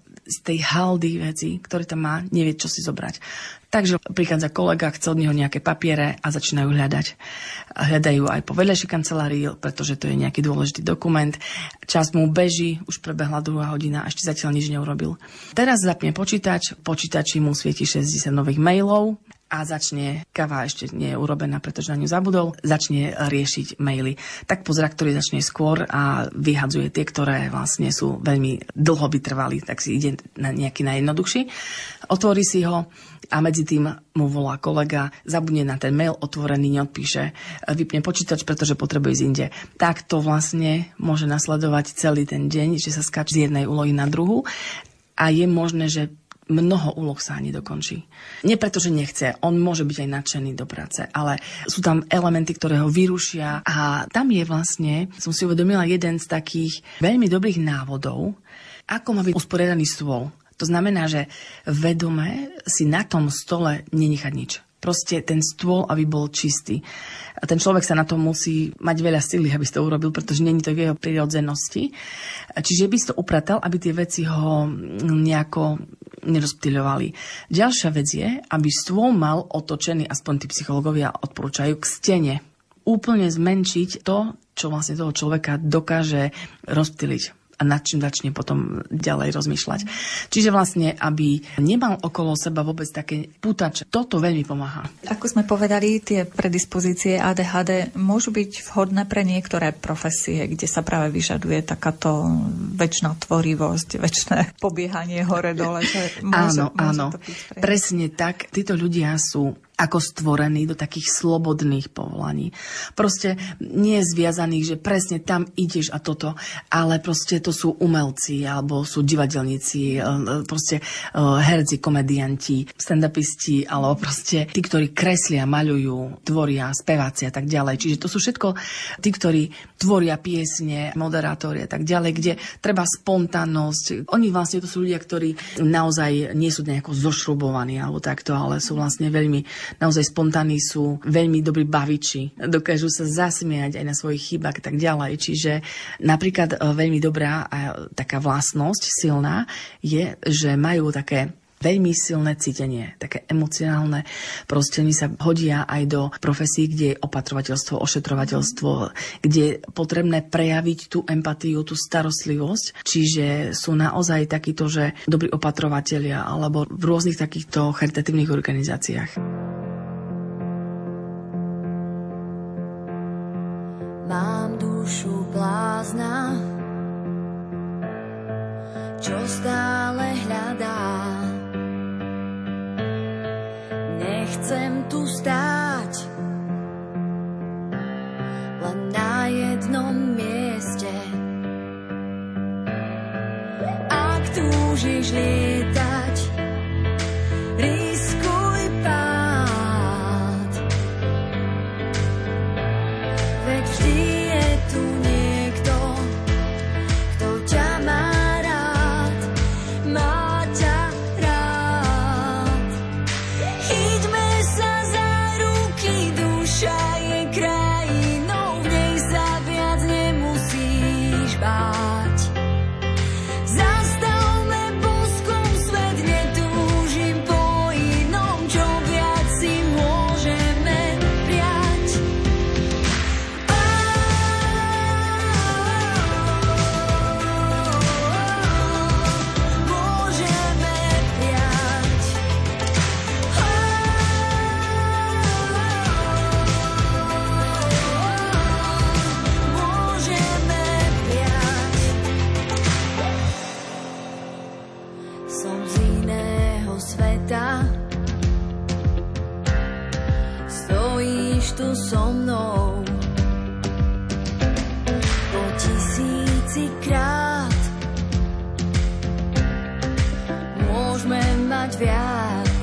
z tej haldy veci, ktoré tam má, nevie, čo si zobrať. Takže prichádza kolega, chce od neho nejaké papiere a začínajú hľadať. Hľadajú aj po vedľajšej kancelárii, pretože to je nejaký dôležitý dokument. Čas mu beží, už prebehla druhá hodina a ešte zatiaľ nič neurobil. Teraz zapne počítač, počítači mu svieti šesťdesiat nových mailov a začne, káva ešte nie je urobená, pretože na ňu zabudol, začne riešiť maily. Tak pozerá, ktorý začne skôr a vyhadzuje tie, ktoré vlastne sú veľmi dlho vytrvali, tak si ide na nejaký najjednoduchší. Otvorí si ho a medzi tým mu volá kolega, zabudne na ten mail, otvorený, neodpíše, vypne počítač, pretože potrebuje ísť inde. Tak to vlastne môže nasledovať celý ten deň, že sa skáče z jednej úlohy na druhú a je možné, že mnoho úloh sa ani dokončí. Nie preto, že nechce, on môže byť aj nadšený do práce, ale sú tam elementy, ktoré ho vyrušia a tam je vlastne, som si uvedomila, jeden z takých veľmi dobrých návodov, ako má byť usporiadaný stôl. To znamená, že vedome si na tom stole nenechať nič. Proste ten stôl, aby bol čistý. A ten človek sa na to musí mať veľa síly, aby to urobil, pretože nie je to v jeho prirodzenosti. Čiže by si to upratal, aby tie veci ho nejako nerozptýľovali. Ďalšia vec je, aby stôl mal otočený, aspoň tí psychológovia odporúčajú, k stene. Úplne zmenšiť to, čo vlastne toho človeka dokáže rozptýliť a nad čím začne potom ďalej rozmýšľať. Čiže vlastne, aby nemal okolo seba vôbec také pútače. Toto veľmi pomáha. Ako sme povedali, tie predispozície á dé há dé môžu byť vhodné pre niektoré profesie, kde sa práve vyžaduje takáto večná tvorivosť, večné pobiehanie hore-dole. Že môže, áno, môže áno. To byť pre... Presne tak. Títo ľudia sú ako stvorení do takých slobodných povolaní. Proste nie je zviazaných, že presne tam ideš a toto, ale proste to sú umelci, alebo sú divadelníci, proste herci, komedianti, stand-upisti, alebo proste tí, ktorí kreslia, maľujú, tvoria, speváci a tak ďalej. Čiže to sú všetko tí, ktorí tvoria piesne, moderátori a tak ďalej, kde treba spontánnosť. Oni vlastne to sú ľudia, ktorí naozaj nie sú nejako zošrubovaní alebo takto, ale sú vlastne veľmi naozaj spontánni, sú veľmi dobrí baviči, dokážu sa zasmiať aj na svojich chybách a tak ďalej. Čiže napríklad veľmi dobrá a taká vlastnosť silná je, že majú také veľmi silné cítenie, také emocionálne. Proste oni sa hodia aj do profesí, kde je opatrovateľstvo, ošetrovateľstvo, kde je potrebné prejaviť tú empatiu, tú starostlivosť. Čiže sú naozaj takíto, že dobrí opatrovatelia alebo v rôznych takýchto charitatívnych organizáciách. Mám dušu blázna, čo stále hľadá. Nechcem tu stáť len na jednom mieste. Ak túžiš lietať, riskuj pád. Veď vždy je tu niekto, kto ťa má rád, má ťa rád. Chyťme sa za ruky, duša je krajinou, v nej sa viac nemusíš báť. Zastavme boskom so mnou. Po tisícikrát môžeme mať viac.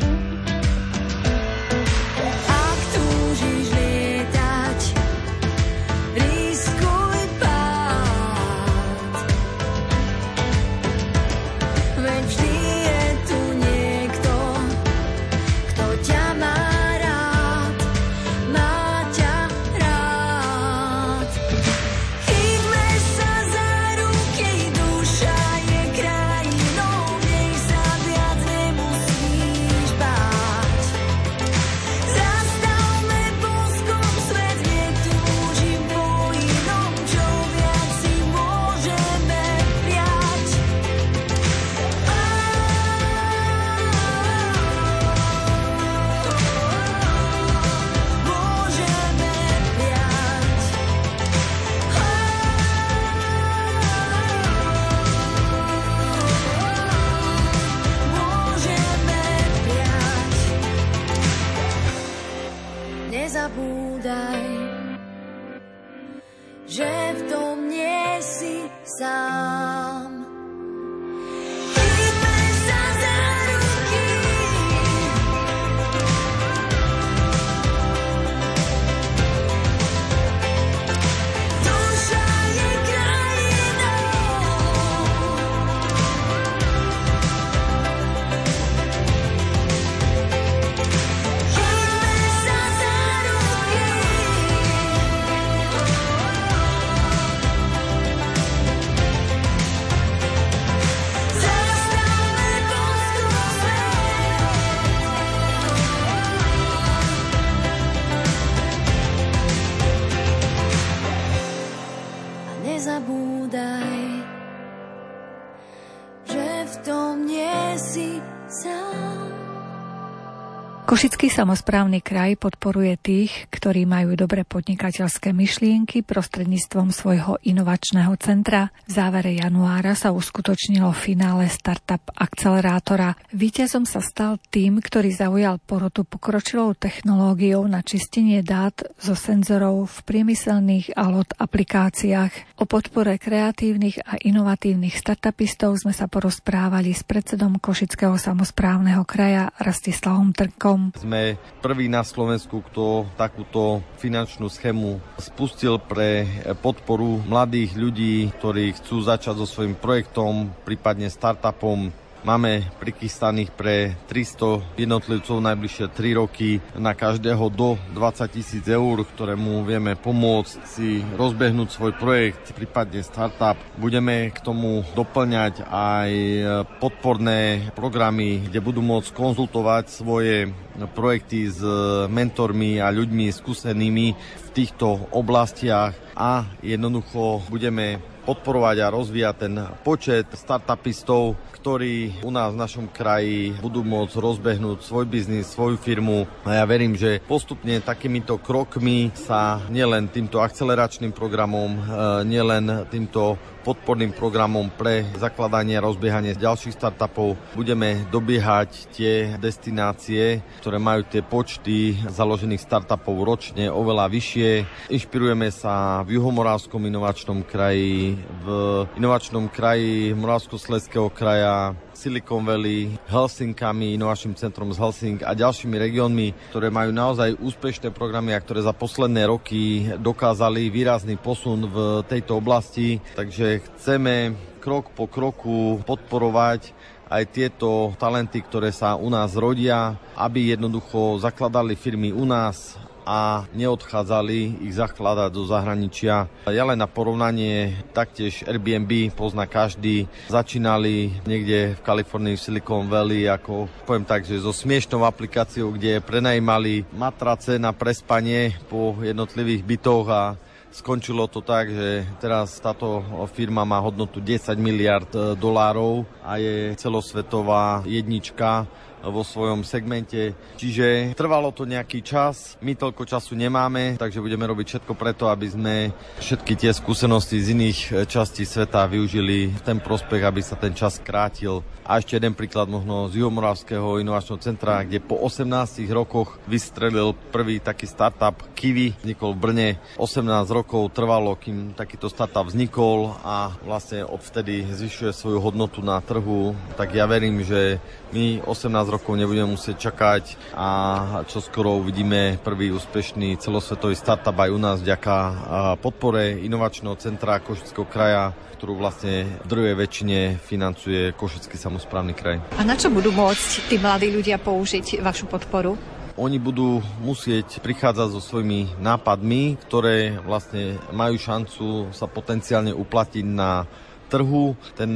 Ak túžiš lietať, riskuj pád. Veď vždy je tu niekto, kto ťa má rád, má ťa rád. Chyťme sa za ruky, duša je krajinou, nech sa viac nemusíš báť. Zastavme boskom svet, netúžim po inom, čo viac si môžeme prijať. Môžeme prijať. Môžeme prijať. Nezabúdaj, že v tom nie si sám. Chyťme sa za ruky. Duša je krajinou. Chyťme sa za ruky. Zastavme boskom svet. A nezabúdaj, že v tom nie si sám. Košický samosprávny kraj podporuje tých, ktorí majú dobré podnikateľské myšlienky prostredníctvom svojho inovačného centra. V závere januára sa uskutočnilo finále Startup Akcelerátora. Víťazom sa stal tým, ktorý zaujal porotu pokročilou technológiou na čistenie dát zo senzorov v priemyselných a lot aplikáciách. O podpore kreatívnych a inovatívnych startupistov sme sa porozprávali s predsedom Košického samosprávneho kraja Rastislavom Trnkom. Sme prví na Slovensku, kto takúto finančnú schému spustil pre podporu mladých ľudí, ktorí chcú začať so svojím projektom, prípadne startupom. Máme prichystaných pre tristo jednotlivcov najbližšie tri roky na každého do dvadsať tisíc eur, ktorému vieme pomôcť si rozbehnúť svoj projekt, prípadne startup. Budeme k tomu doplňať aj podporné programy, kde budú môcť konzultovať svoje projekty s mentormi a ľuďmi skúsenými v týchto oblastiach a jednoducho budeme podporovať a rozvíjať ten počet startupistov, ktorí u nás v našom kraji budú môcť rozbehnúť svoj biznis, svoju firmu. A ja verím, že postupne takýmito krokmi sa nielen týmto akceleračným programom, nielen týmto podporným programom pre zakladanie a rozbiehanie ďalších startupov budeme dobiehať tie destinácie, ktoré majú tie počty založených startupov ročne oveľa vyššie. Inšpirujeme sa v Juhomoravskom inovačnom kraji, v inovačnom kraji Moravskoslezského kraja, Silicon Valley, Helsinkami, inovačným centrom z Helsing a ďalšími regiónmi, ktoré majú naozaj úspešné programy a ktoré za posledné roky dokázali výrazný posun v tejto oblasti. Takže chceme krok po kroku podporovať aj tieto talenty, ktoré sa u nás rodia, aby jednoducho zakladali firmy u nás a neodchádzali ich zakladať do zahraničia. Ja len na porovnanie, taktiež Airbnb pozná každý. Začínali niekde v Kalifornii, v Silicon Valley, ako poviem tak, že so smiešnou aplikáciou, kde prenajímali matrace na prespanie po jednotlivých bytoch a skončilo to tak, že teraz táto firma má hodnotu desať miliárd dolárov a je celosvetová jednička vo svojom segmente. Čiže trvalo to nejaký čas, my toľko času nemáme, takže budeme robiť všetko preto, aby sme všetky tie skúsenosti z iných častí sveta využili v ten prospech, aby sa ten čas krátil. A ešte jeden príklad možno z Juhomoravského inovačného centra, kde po osemnástich rokoch vystrelil prvý taký startup Kiwi, vznikol v Brne. osemnásť rokov trvalo, kým takýto startup vznikol a vlastne odvtedy zvyšuje svoju hodnotu na trhu. Tak ja verím, že my osemnásť rokov nebudeme musieť čakať a čoskoro uvidíme prvý úspešný celosvetový startup aj u nás vďaka podpore inovačného centra Košického kraja, ktorú vlastne v druhej väčšine financuje Košický samosprávny kraj. A na čo budú môcť tí mladí ľudia použiť vašu podporu? Oni budú musieť prichádzať so svojimi nápadmi, ktoré vlastne majú šancu sa potenciálne uplatniť na trhu. Ten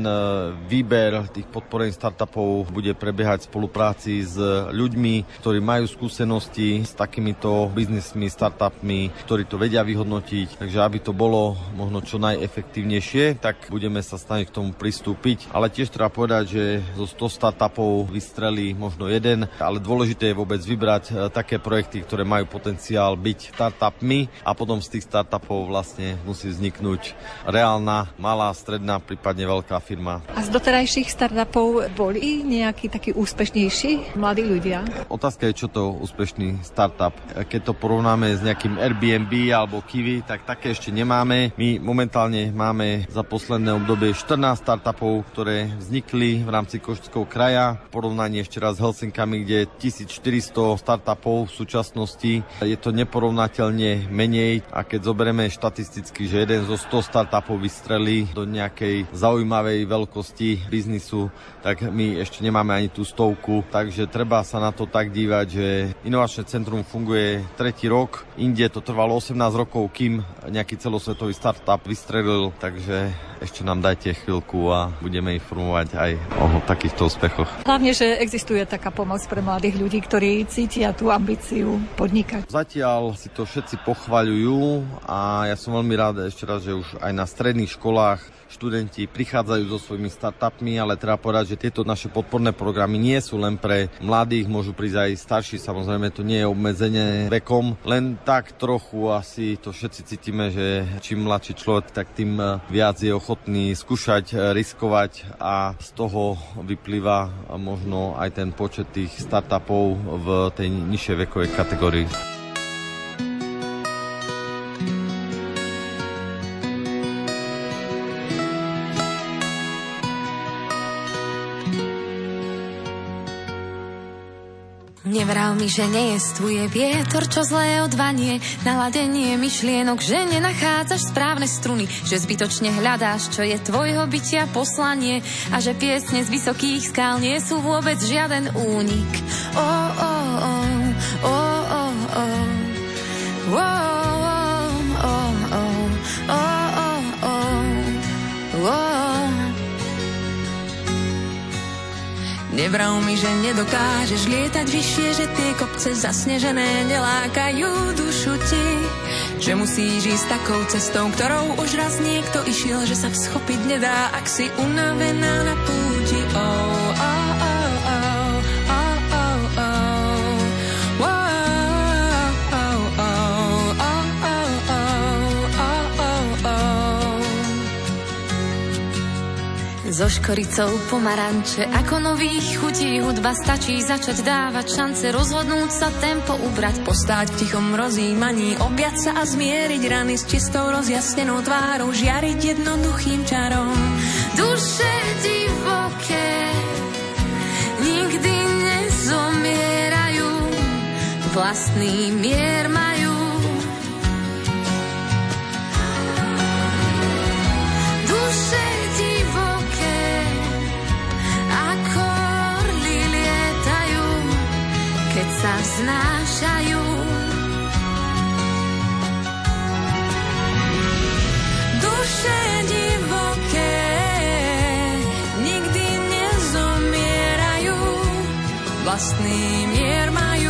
výber tých podporených startupov bude prebiehať v spolupráci s ľuďmi, ktorí majú skúsenosti s takýmito biznismi, startupmi, ktorí to vedia vyhodnotiť. Takže aby to bolo možno čo najefektívnejšie, tak budeme sa snažiť k tomu pristúpiť. Ale tiež treba povedať, že zo sto startupov vystrelí možno jeden, ale dôležité je vôbec vybrať také projekty, ktoré majú potenciál byť startupmi a potom z tých startupov vlastne musí vzniknúť reálna, malá, stredná, prípadne veľká firma. A z doterajších startupov boli nejakí takí úspešnejší mladí ľudia? Otázka je, čo to úspešný startup. Keď to porovnáme s nejakým Airbnb alebo Kiwi, tak také ešte nemáme. My momentálne máme za posledné obdobie štrnásť startupov, ktoré vznikli v rámci Košického kraja. V porovnaní ešte raz s Helsinkami, kde je tisícštyristo startupov v súčasnosti. Je to neporovnateľne menej a keď zoberieme štatisticky, že jeden zo sto startupov vystrelí do nejakej zaujímavej veľkosti biznisu, tak my ešte nemáme ani tú stovku, takže treba sa na to tak dívať, že inovačné centrum funguje tretí rok, inde to trvalo osemnásť rokov, kým nejaký celosvetový startup vystrelil, takže ešte nám dajte chvíľku a budeme informovať aj o takýchto úspechoch. Hlavne, že existuje taká pomoc pre mladých ľudí, ktorí cítia tú ambíciu podnikať. Zatiaľ si to všetci pochvaľujú a ja som veľmi rád ešte raz, že už aj na stredných školách študenti prichádzajú so svojimi startupmi, ale treba povedať, že tieto naše podporné programy nie sú len pre mladých, môžu prísť aj starší, samozrejme to nie je obmedzené vekom, len tak trochu asi to všetci cítime, že čím mladší človek, tak tým viac je ochotný skúšať, riskovať a z toho vyplýva možno aj ten počet tých startupov v tej nižšej vekovej kategórii. Nevral mi, že nejestvuje vietor, čo zlé odvanie, naladenie myšlienok, že nenachádzaš správne struny, že zbytočne hľadáš, čo je tvojho bytia poslanie a že piesne z vysokých skál nie sú vôbec žiaden únik. Oh, oh, oh, oh, oh, oh. Oh, oh, oh, oh, oh, oh. Nevral mi, že nedokážeš lietať vyššie, že tie kopce zasnežené nelákajú dušu ti, že musíš ísť takou cestou, ktorou už raz niekto išiel, že sa schopiť nedá, ak si unavená na púti. Oh, oh, oh, oh, oh, oh, oh. Wow, oh, oh, oh, oh, oh, oh, oh. So škoricou pomaranče, ako nových chutí hudba, stačí začať dávať šance, rozhodnúť sa, tempo ubrať, postáť v tichom rozjímaní, objať sa a zmieriť rany s čistou rozjasnenou tvárou, žiariť jednoduchým čarom. Duše divoké nikdy nezomierajú, vlastný mier majú. Duše keď sa vznášajú. Duše divoké nikdy nezomierajú, vlastný mier majú.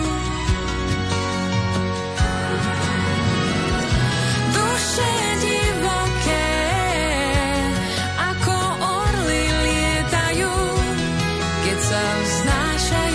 Duše divoké ako orly lietajú, keď sa vznášajú.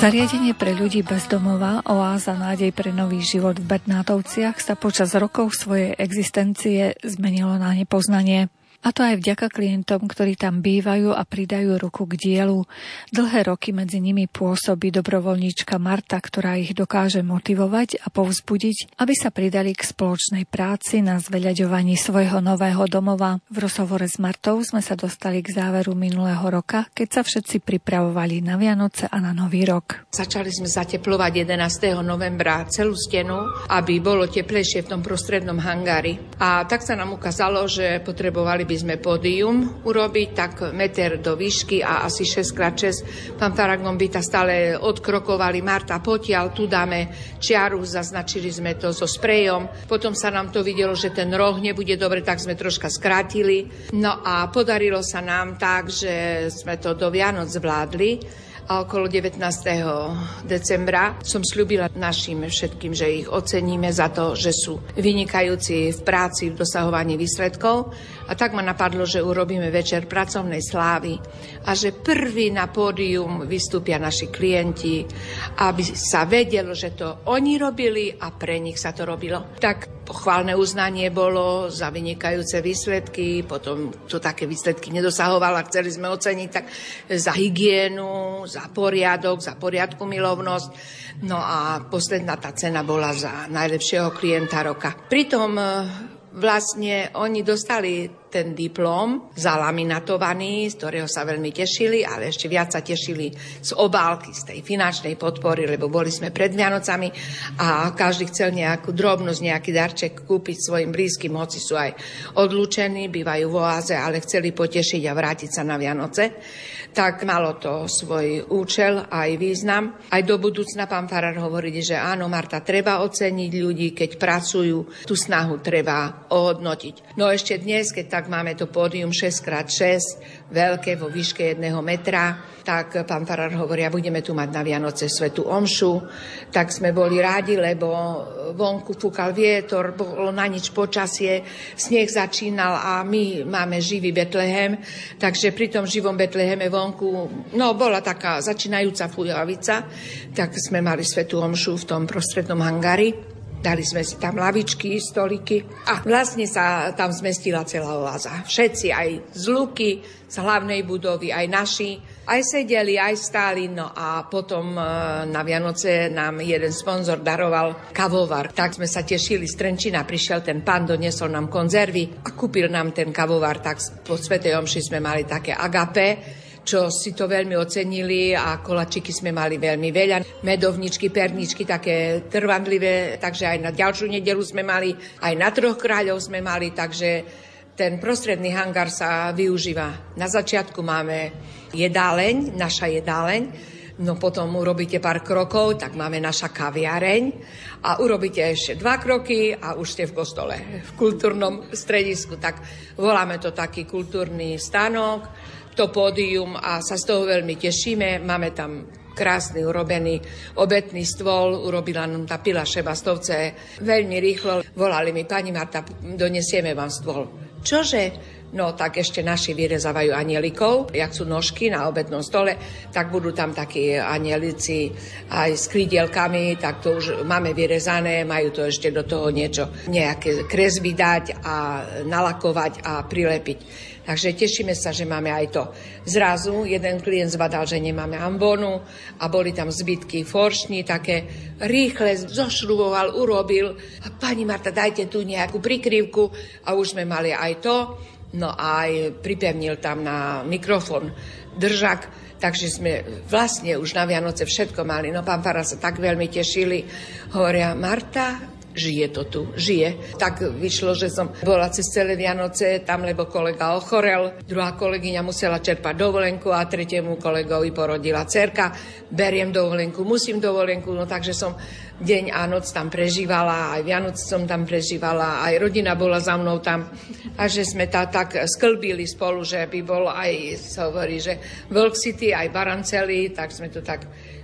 Zariadenie pre ľudí bez domova, oáza nádej pre nový život v Bernátovciach sa počas rokov svojej existencie zmenilo na nepoznanie. A to aj vďaka klientom, ktorí tam bývajú a pridajú ruku k dielu. Dlhé roky medzi nimi pôsobí dobrovoľníčka Marta, ktorá ich dokáže motivovať a povzbudiť, aby sa pridali k spoločnej práci na zveľaďovaní svojho nového domova. V rozhovore s Martou sme sa dostali k záveru minulého roka, keď sa všetci pripravovali na Vianoce a na Nový rok. Začali sme zateplovať jedenásteho novembra celú stenu, aby bolo teplejšie v tom prostrednom hangári. A tak sa nám ukázalo, že potrebovali by sme pódium urobiť, tak meter do výšky a asi šesť krát šesť. Pán farák Gombita stále odkrokovali, Marta, potiaľ, tu dáme čiaru, zaznačili sme to so sprejom. Potom sa nám to videlo, že ten roh nebude dobre, tak sme troška skrátili. No a podarilo sa nám tak, že sme to do Vianoc zvládli. A okolo devätnásteho decembra som sľúbila našim všetkým, že ich oceníme za to, že sú vynikajúci v práci, v dosahovaní výsledkov. A tak ma napadlo, že urobíme večer pracovnej slávy a že prvý na pódium vystúpia naši klienti, aby sa vedelo, že to oni robili a pre nich sa to robilo. Tak pochválne uznanie bolo za vynikajúce výsledky, potom to také výsledky nedosahovala, chceli sme oceniť tak za hygienu, za poriadok, za poriadku milovnosť. No a posledná tá cena bola za najlepšieho klienta roka. Pritom vlastne oni dostali ten diplom zalaminatovaný, z ktorého sa veľmi tešili, ale ešte viac sa tešili z obálky, z tej finančnej podpory, lebo boli sme pred Vianocami a každý chcel nejakú drobnosť, nejaký darček kúpiť svojim blízkym, hoci sú aj odlúčení, bývajú v oáze, ale chceli potešiť a vrátiť sa na Vianoce. Tak malo to svoj účel aj význam. Aj do budúcna pán farár hovorí, že áno, Marta, treba oceniť ľudí, keď pracujú, tú snahu treba ohodnotiť. No ešte dnes, keď tak máme to pódium šesť krát šesť, veľké vo výške jedného metra, tak pán farár hovorí, budeme tu mať na Vianoce svätú omšu. Tak sme boli rádi, lebo vonku fúkal vietor, bolo na nič počasie, sneh začínal a my máme živý Betlehem, takže pri tom živom Betleheme vonku, no bola taká začínajúca fujavica, tak sme mali svätú omšu v tom prostrednom hangári. Dali sme si tam lavičky, stoliky a vlastne sa tam zmestila celá oáza. Všetci, aj z Luky, z hlavnej budovy, aj naši, aj sedeli, aj stáli. No a potom na Vianoce nám jeden sponzor daroval kavovar. Tak sme sa tešili z Trenčína, prišiel ten pán, doniesol nám konzervy a kúpil nám ten kavovar. Tak po svätej omši sme mali také agape, čo si to veľmi ocenili a kolačiky sme mali veľmi veľa. Medovničky, perničky, také trvanlivé, takže aj na ďalšiu nedeľu sme mali, aj na Troch kráľov sme mali, takže ten prostredný hangár sa využíva. Na začiatku máme jedáleň, naša jedáleň, no potom urobíte pár krokov, tak máme naša kaviareň a urobíte ešte dva kroky a už ste v kostole, v kultúrnom stredisku. Tak voláme to taký kultúrny stánok, to pódium a sa z toho veľmi tešíme. Máme tam krásny urobený obetný stôl, urobila nám tá Pila Šebastovce veľmi rýchlo. Volali mi, pani Marta, donesieme vám stôl. Čože? No tak ešte naši vyrezávajú anielikov, jak sú nožky na obednom stole, tak budú tam takí anielici aj s krídielkami, tak to už máme vyrezané, majú to ešte do toho niečo, nejaké kresby dať a nalakovať a prilepiť. Takže tešíme sa, že máme aj to. Zrazu jeden klient zbadal, že nemáme ambónu a boli tam zbytky foršní, také rýchle zošruboval, urobil. A pani Marta, dajte tu nejakú prikryvku a už sme mali aj to. No a aj pripevnil tam na mikrofón držak, takže sme vlastne už na Vianoce všetko mali. No pán farár sa tak veľmi tešili. Hovoria, Marta, žije to tu, žije. Tak vyšlo, že som bola cez celé Vianoce tam, lebo kolega ochorel, druhá kolegyňa musela čerpať dovolenku a tretiemu kolegovi porodila dcerka. Beriem dovolenku, musím dovolenku, no takže som deň a noc tam prežívala, aj Vianoce som tam prežívala, aj rodina bola za mnou tam. A že sme tá tak sklbili spolu, že by bol aj, sa hovorí, že Vlk City, aj Baranceli, tak sme to tak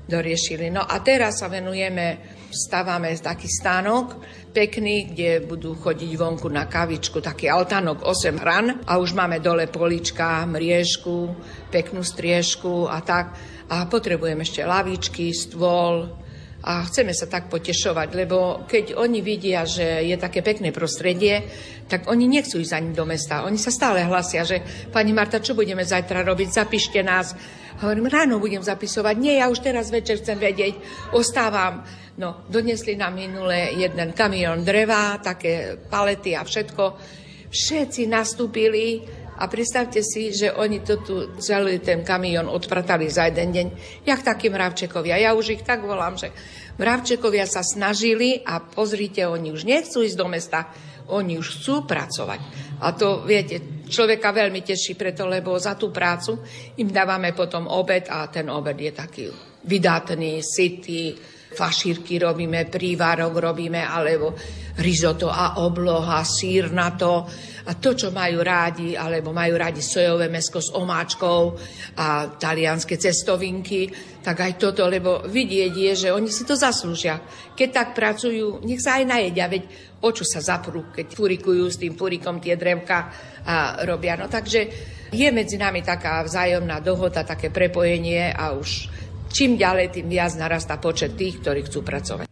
doriešili. No a teraz sa venujeme, stávame taký stánok pekný, kde budú chodiť vonku na kavičku, taký altánok osem hran a už máme dole polička, mriežku, peknú striežku a tak. A potrebujeme ešte lavičky, stôl a chceme sa tak potešovať, lebo keď oni vidia, že je také pekné prostredie, tak oni nechcú ísť ani do mesta. Oni sa stále hlasia, že pani Marta, čo budeme zajtra robiť, zapíšte nás. Hovorím, ráno budem zapisovať. Nie, ja už teraz večer chcem vedieť, ostávam. No, donesli nám minule jeden kamión dreva, také palety a všetko. Všetci nastúpili a predstavte si, že oni to tu celý ten kamión odpratali za jeden deň, jak takí mravčekovia. Ja už ich tak volám, že mravčekovia sa snažili a pozrite, oni už nechcú ísť do mesta, oni už chcú pracovať. A to, viete, človeka veľmi teší preto, lebo za tú prácu im dávame potom obed a ten obed je taký vydatný, sytý. Fašírky robíme, prívárok robíme, alebo risotto a obloha, sír na to. A to, čo majú rádi, alebo majú rádi sojové mäsko s omáčkou a talianske cestovinky, tak aj toto, lebo vidieť je, že oni si to zaslúžia. Keď tak pracujú, nech sa aj najedia, veď oču sa zaprú, keď furikujú s tým furikom tie drevka a robia. No takže je medzi nami taká vzájomná dohoda, také prepojenie a už čím ďalej, tým viac narastá počet tých, ktorí chcú pracovať.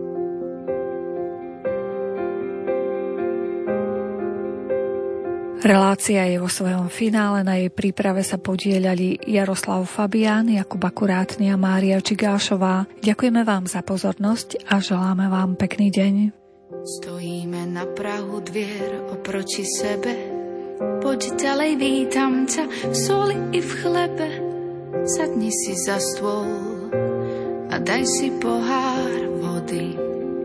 Relácia je vo svojom finále, na jej príprave sa podieľali Jaroslav Fabián, Jakub Akurátny a Mária Čigášová. Ďakujeme vám za pozornosť a želáme vám pekný deň. Stojíme na prahu dvier oproti sebe, poď ďalej, vítam ťa v soli i v chlebe. Sadni si za stôl a daj si pohár vody.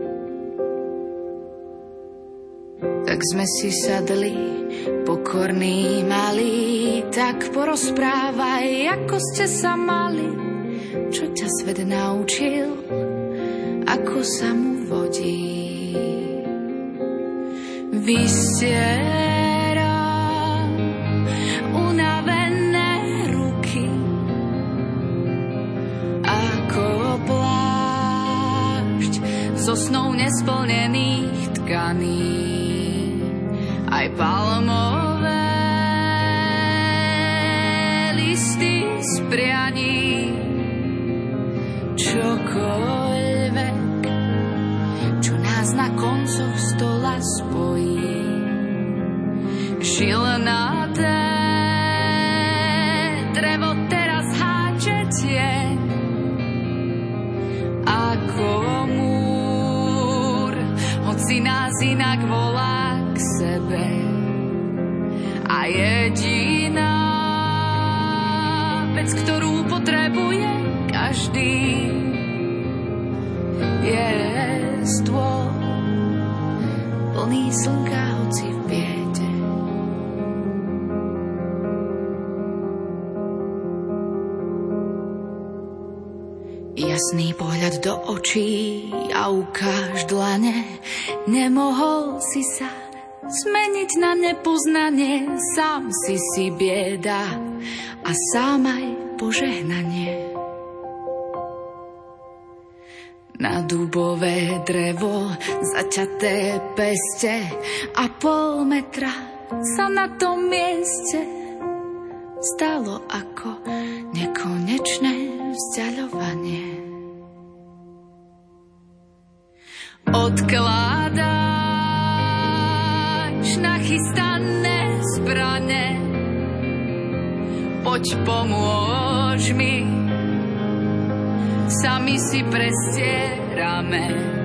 Tak sme si sadli, pokorní malí, tak porozprávaj, ako ste sa mali, čo ťa svet naučil, ako sa mu vodí. Vystieram unavené ruky, ako plášť zo snov nesplnených tkaní. Aj palmové listy z prianí, čokoľvek, čo nás na koncoch stola spojí. Žilnaté drevo teraz háče tieň, ako múr, hoci nás inak volá k sebe. A jediná vec, ktorú potrebuje každý, je stôl plný slnka, hoci v biede. Jasný pohľad do očí a ukáž dlane, nemohol si sa zmeniť na nepoznanie, sám si si bieda a sám aj požehnanie. Na dubové drevo zaťaté peste a pol metra sa na tom mieste stalo ako nekonečné vzdiaľovanie. Odkladáš nachystané zbrane, poď pomôž mi, sami si prestierame.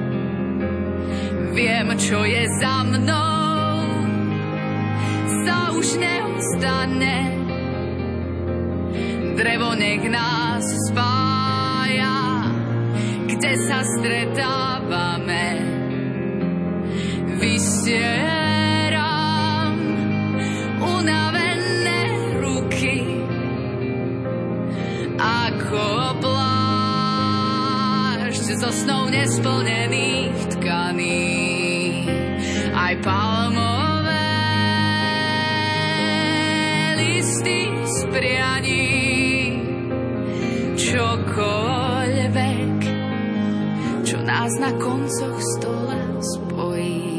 Viem, čo je za mnou, sa už neustane. Drevo nech nás spája, kde sa stretávame. Vystieram unavené ruky, ako plášť zo snov nesplnených tkaní. Aj palmové listy z prianí, čokoľvek, čo nás na koncoch stola spojí.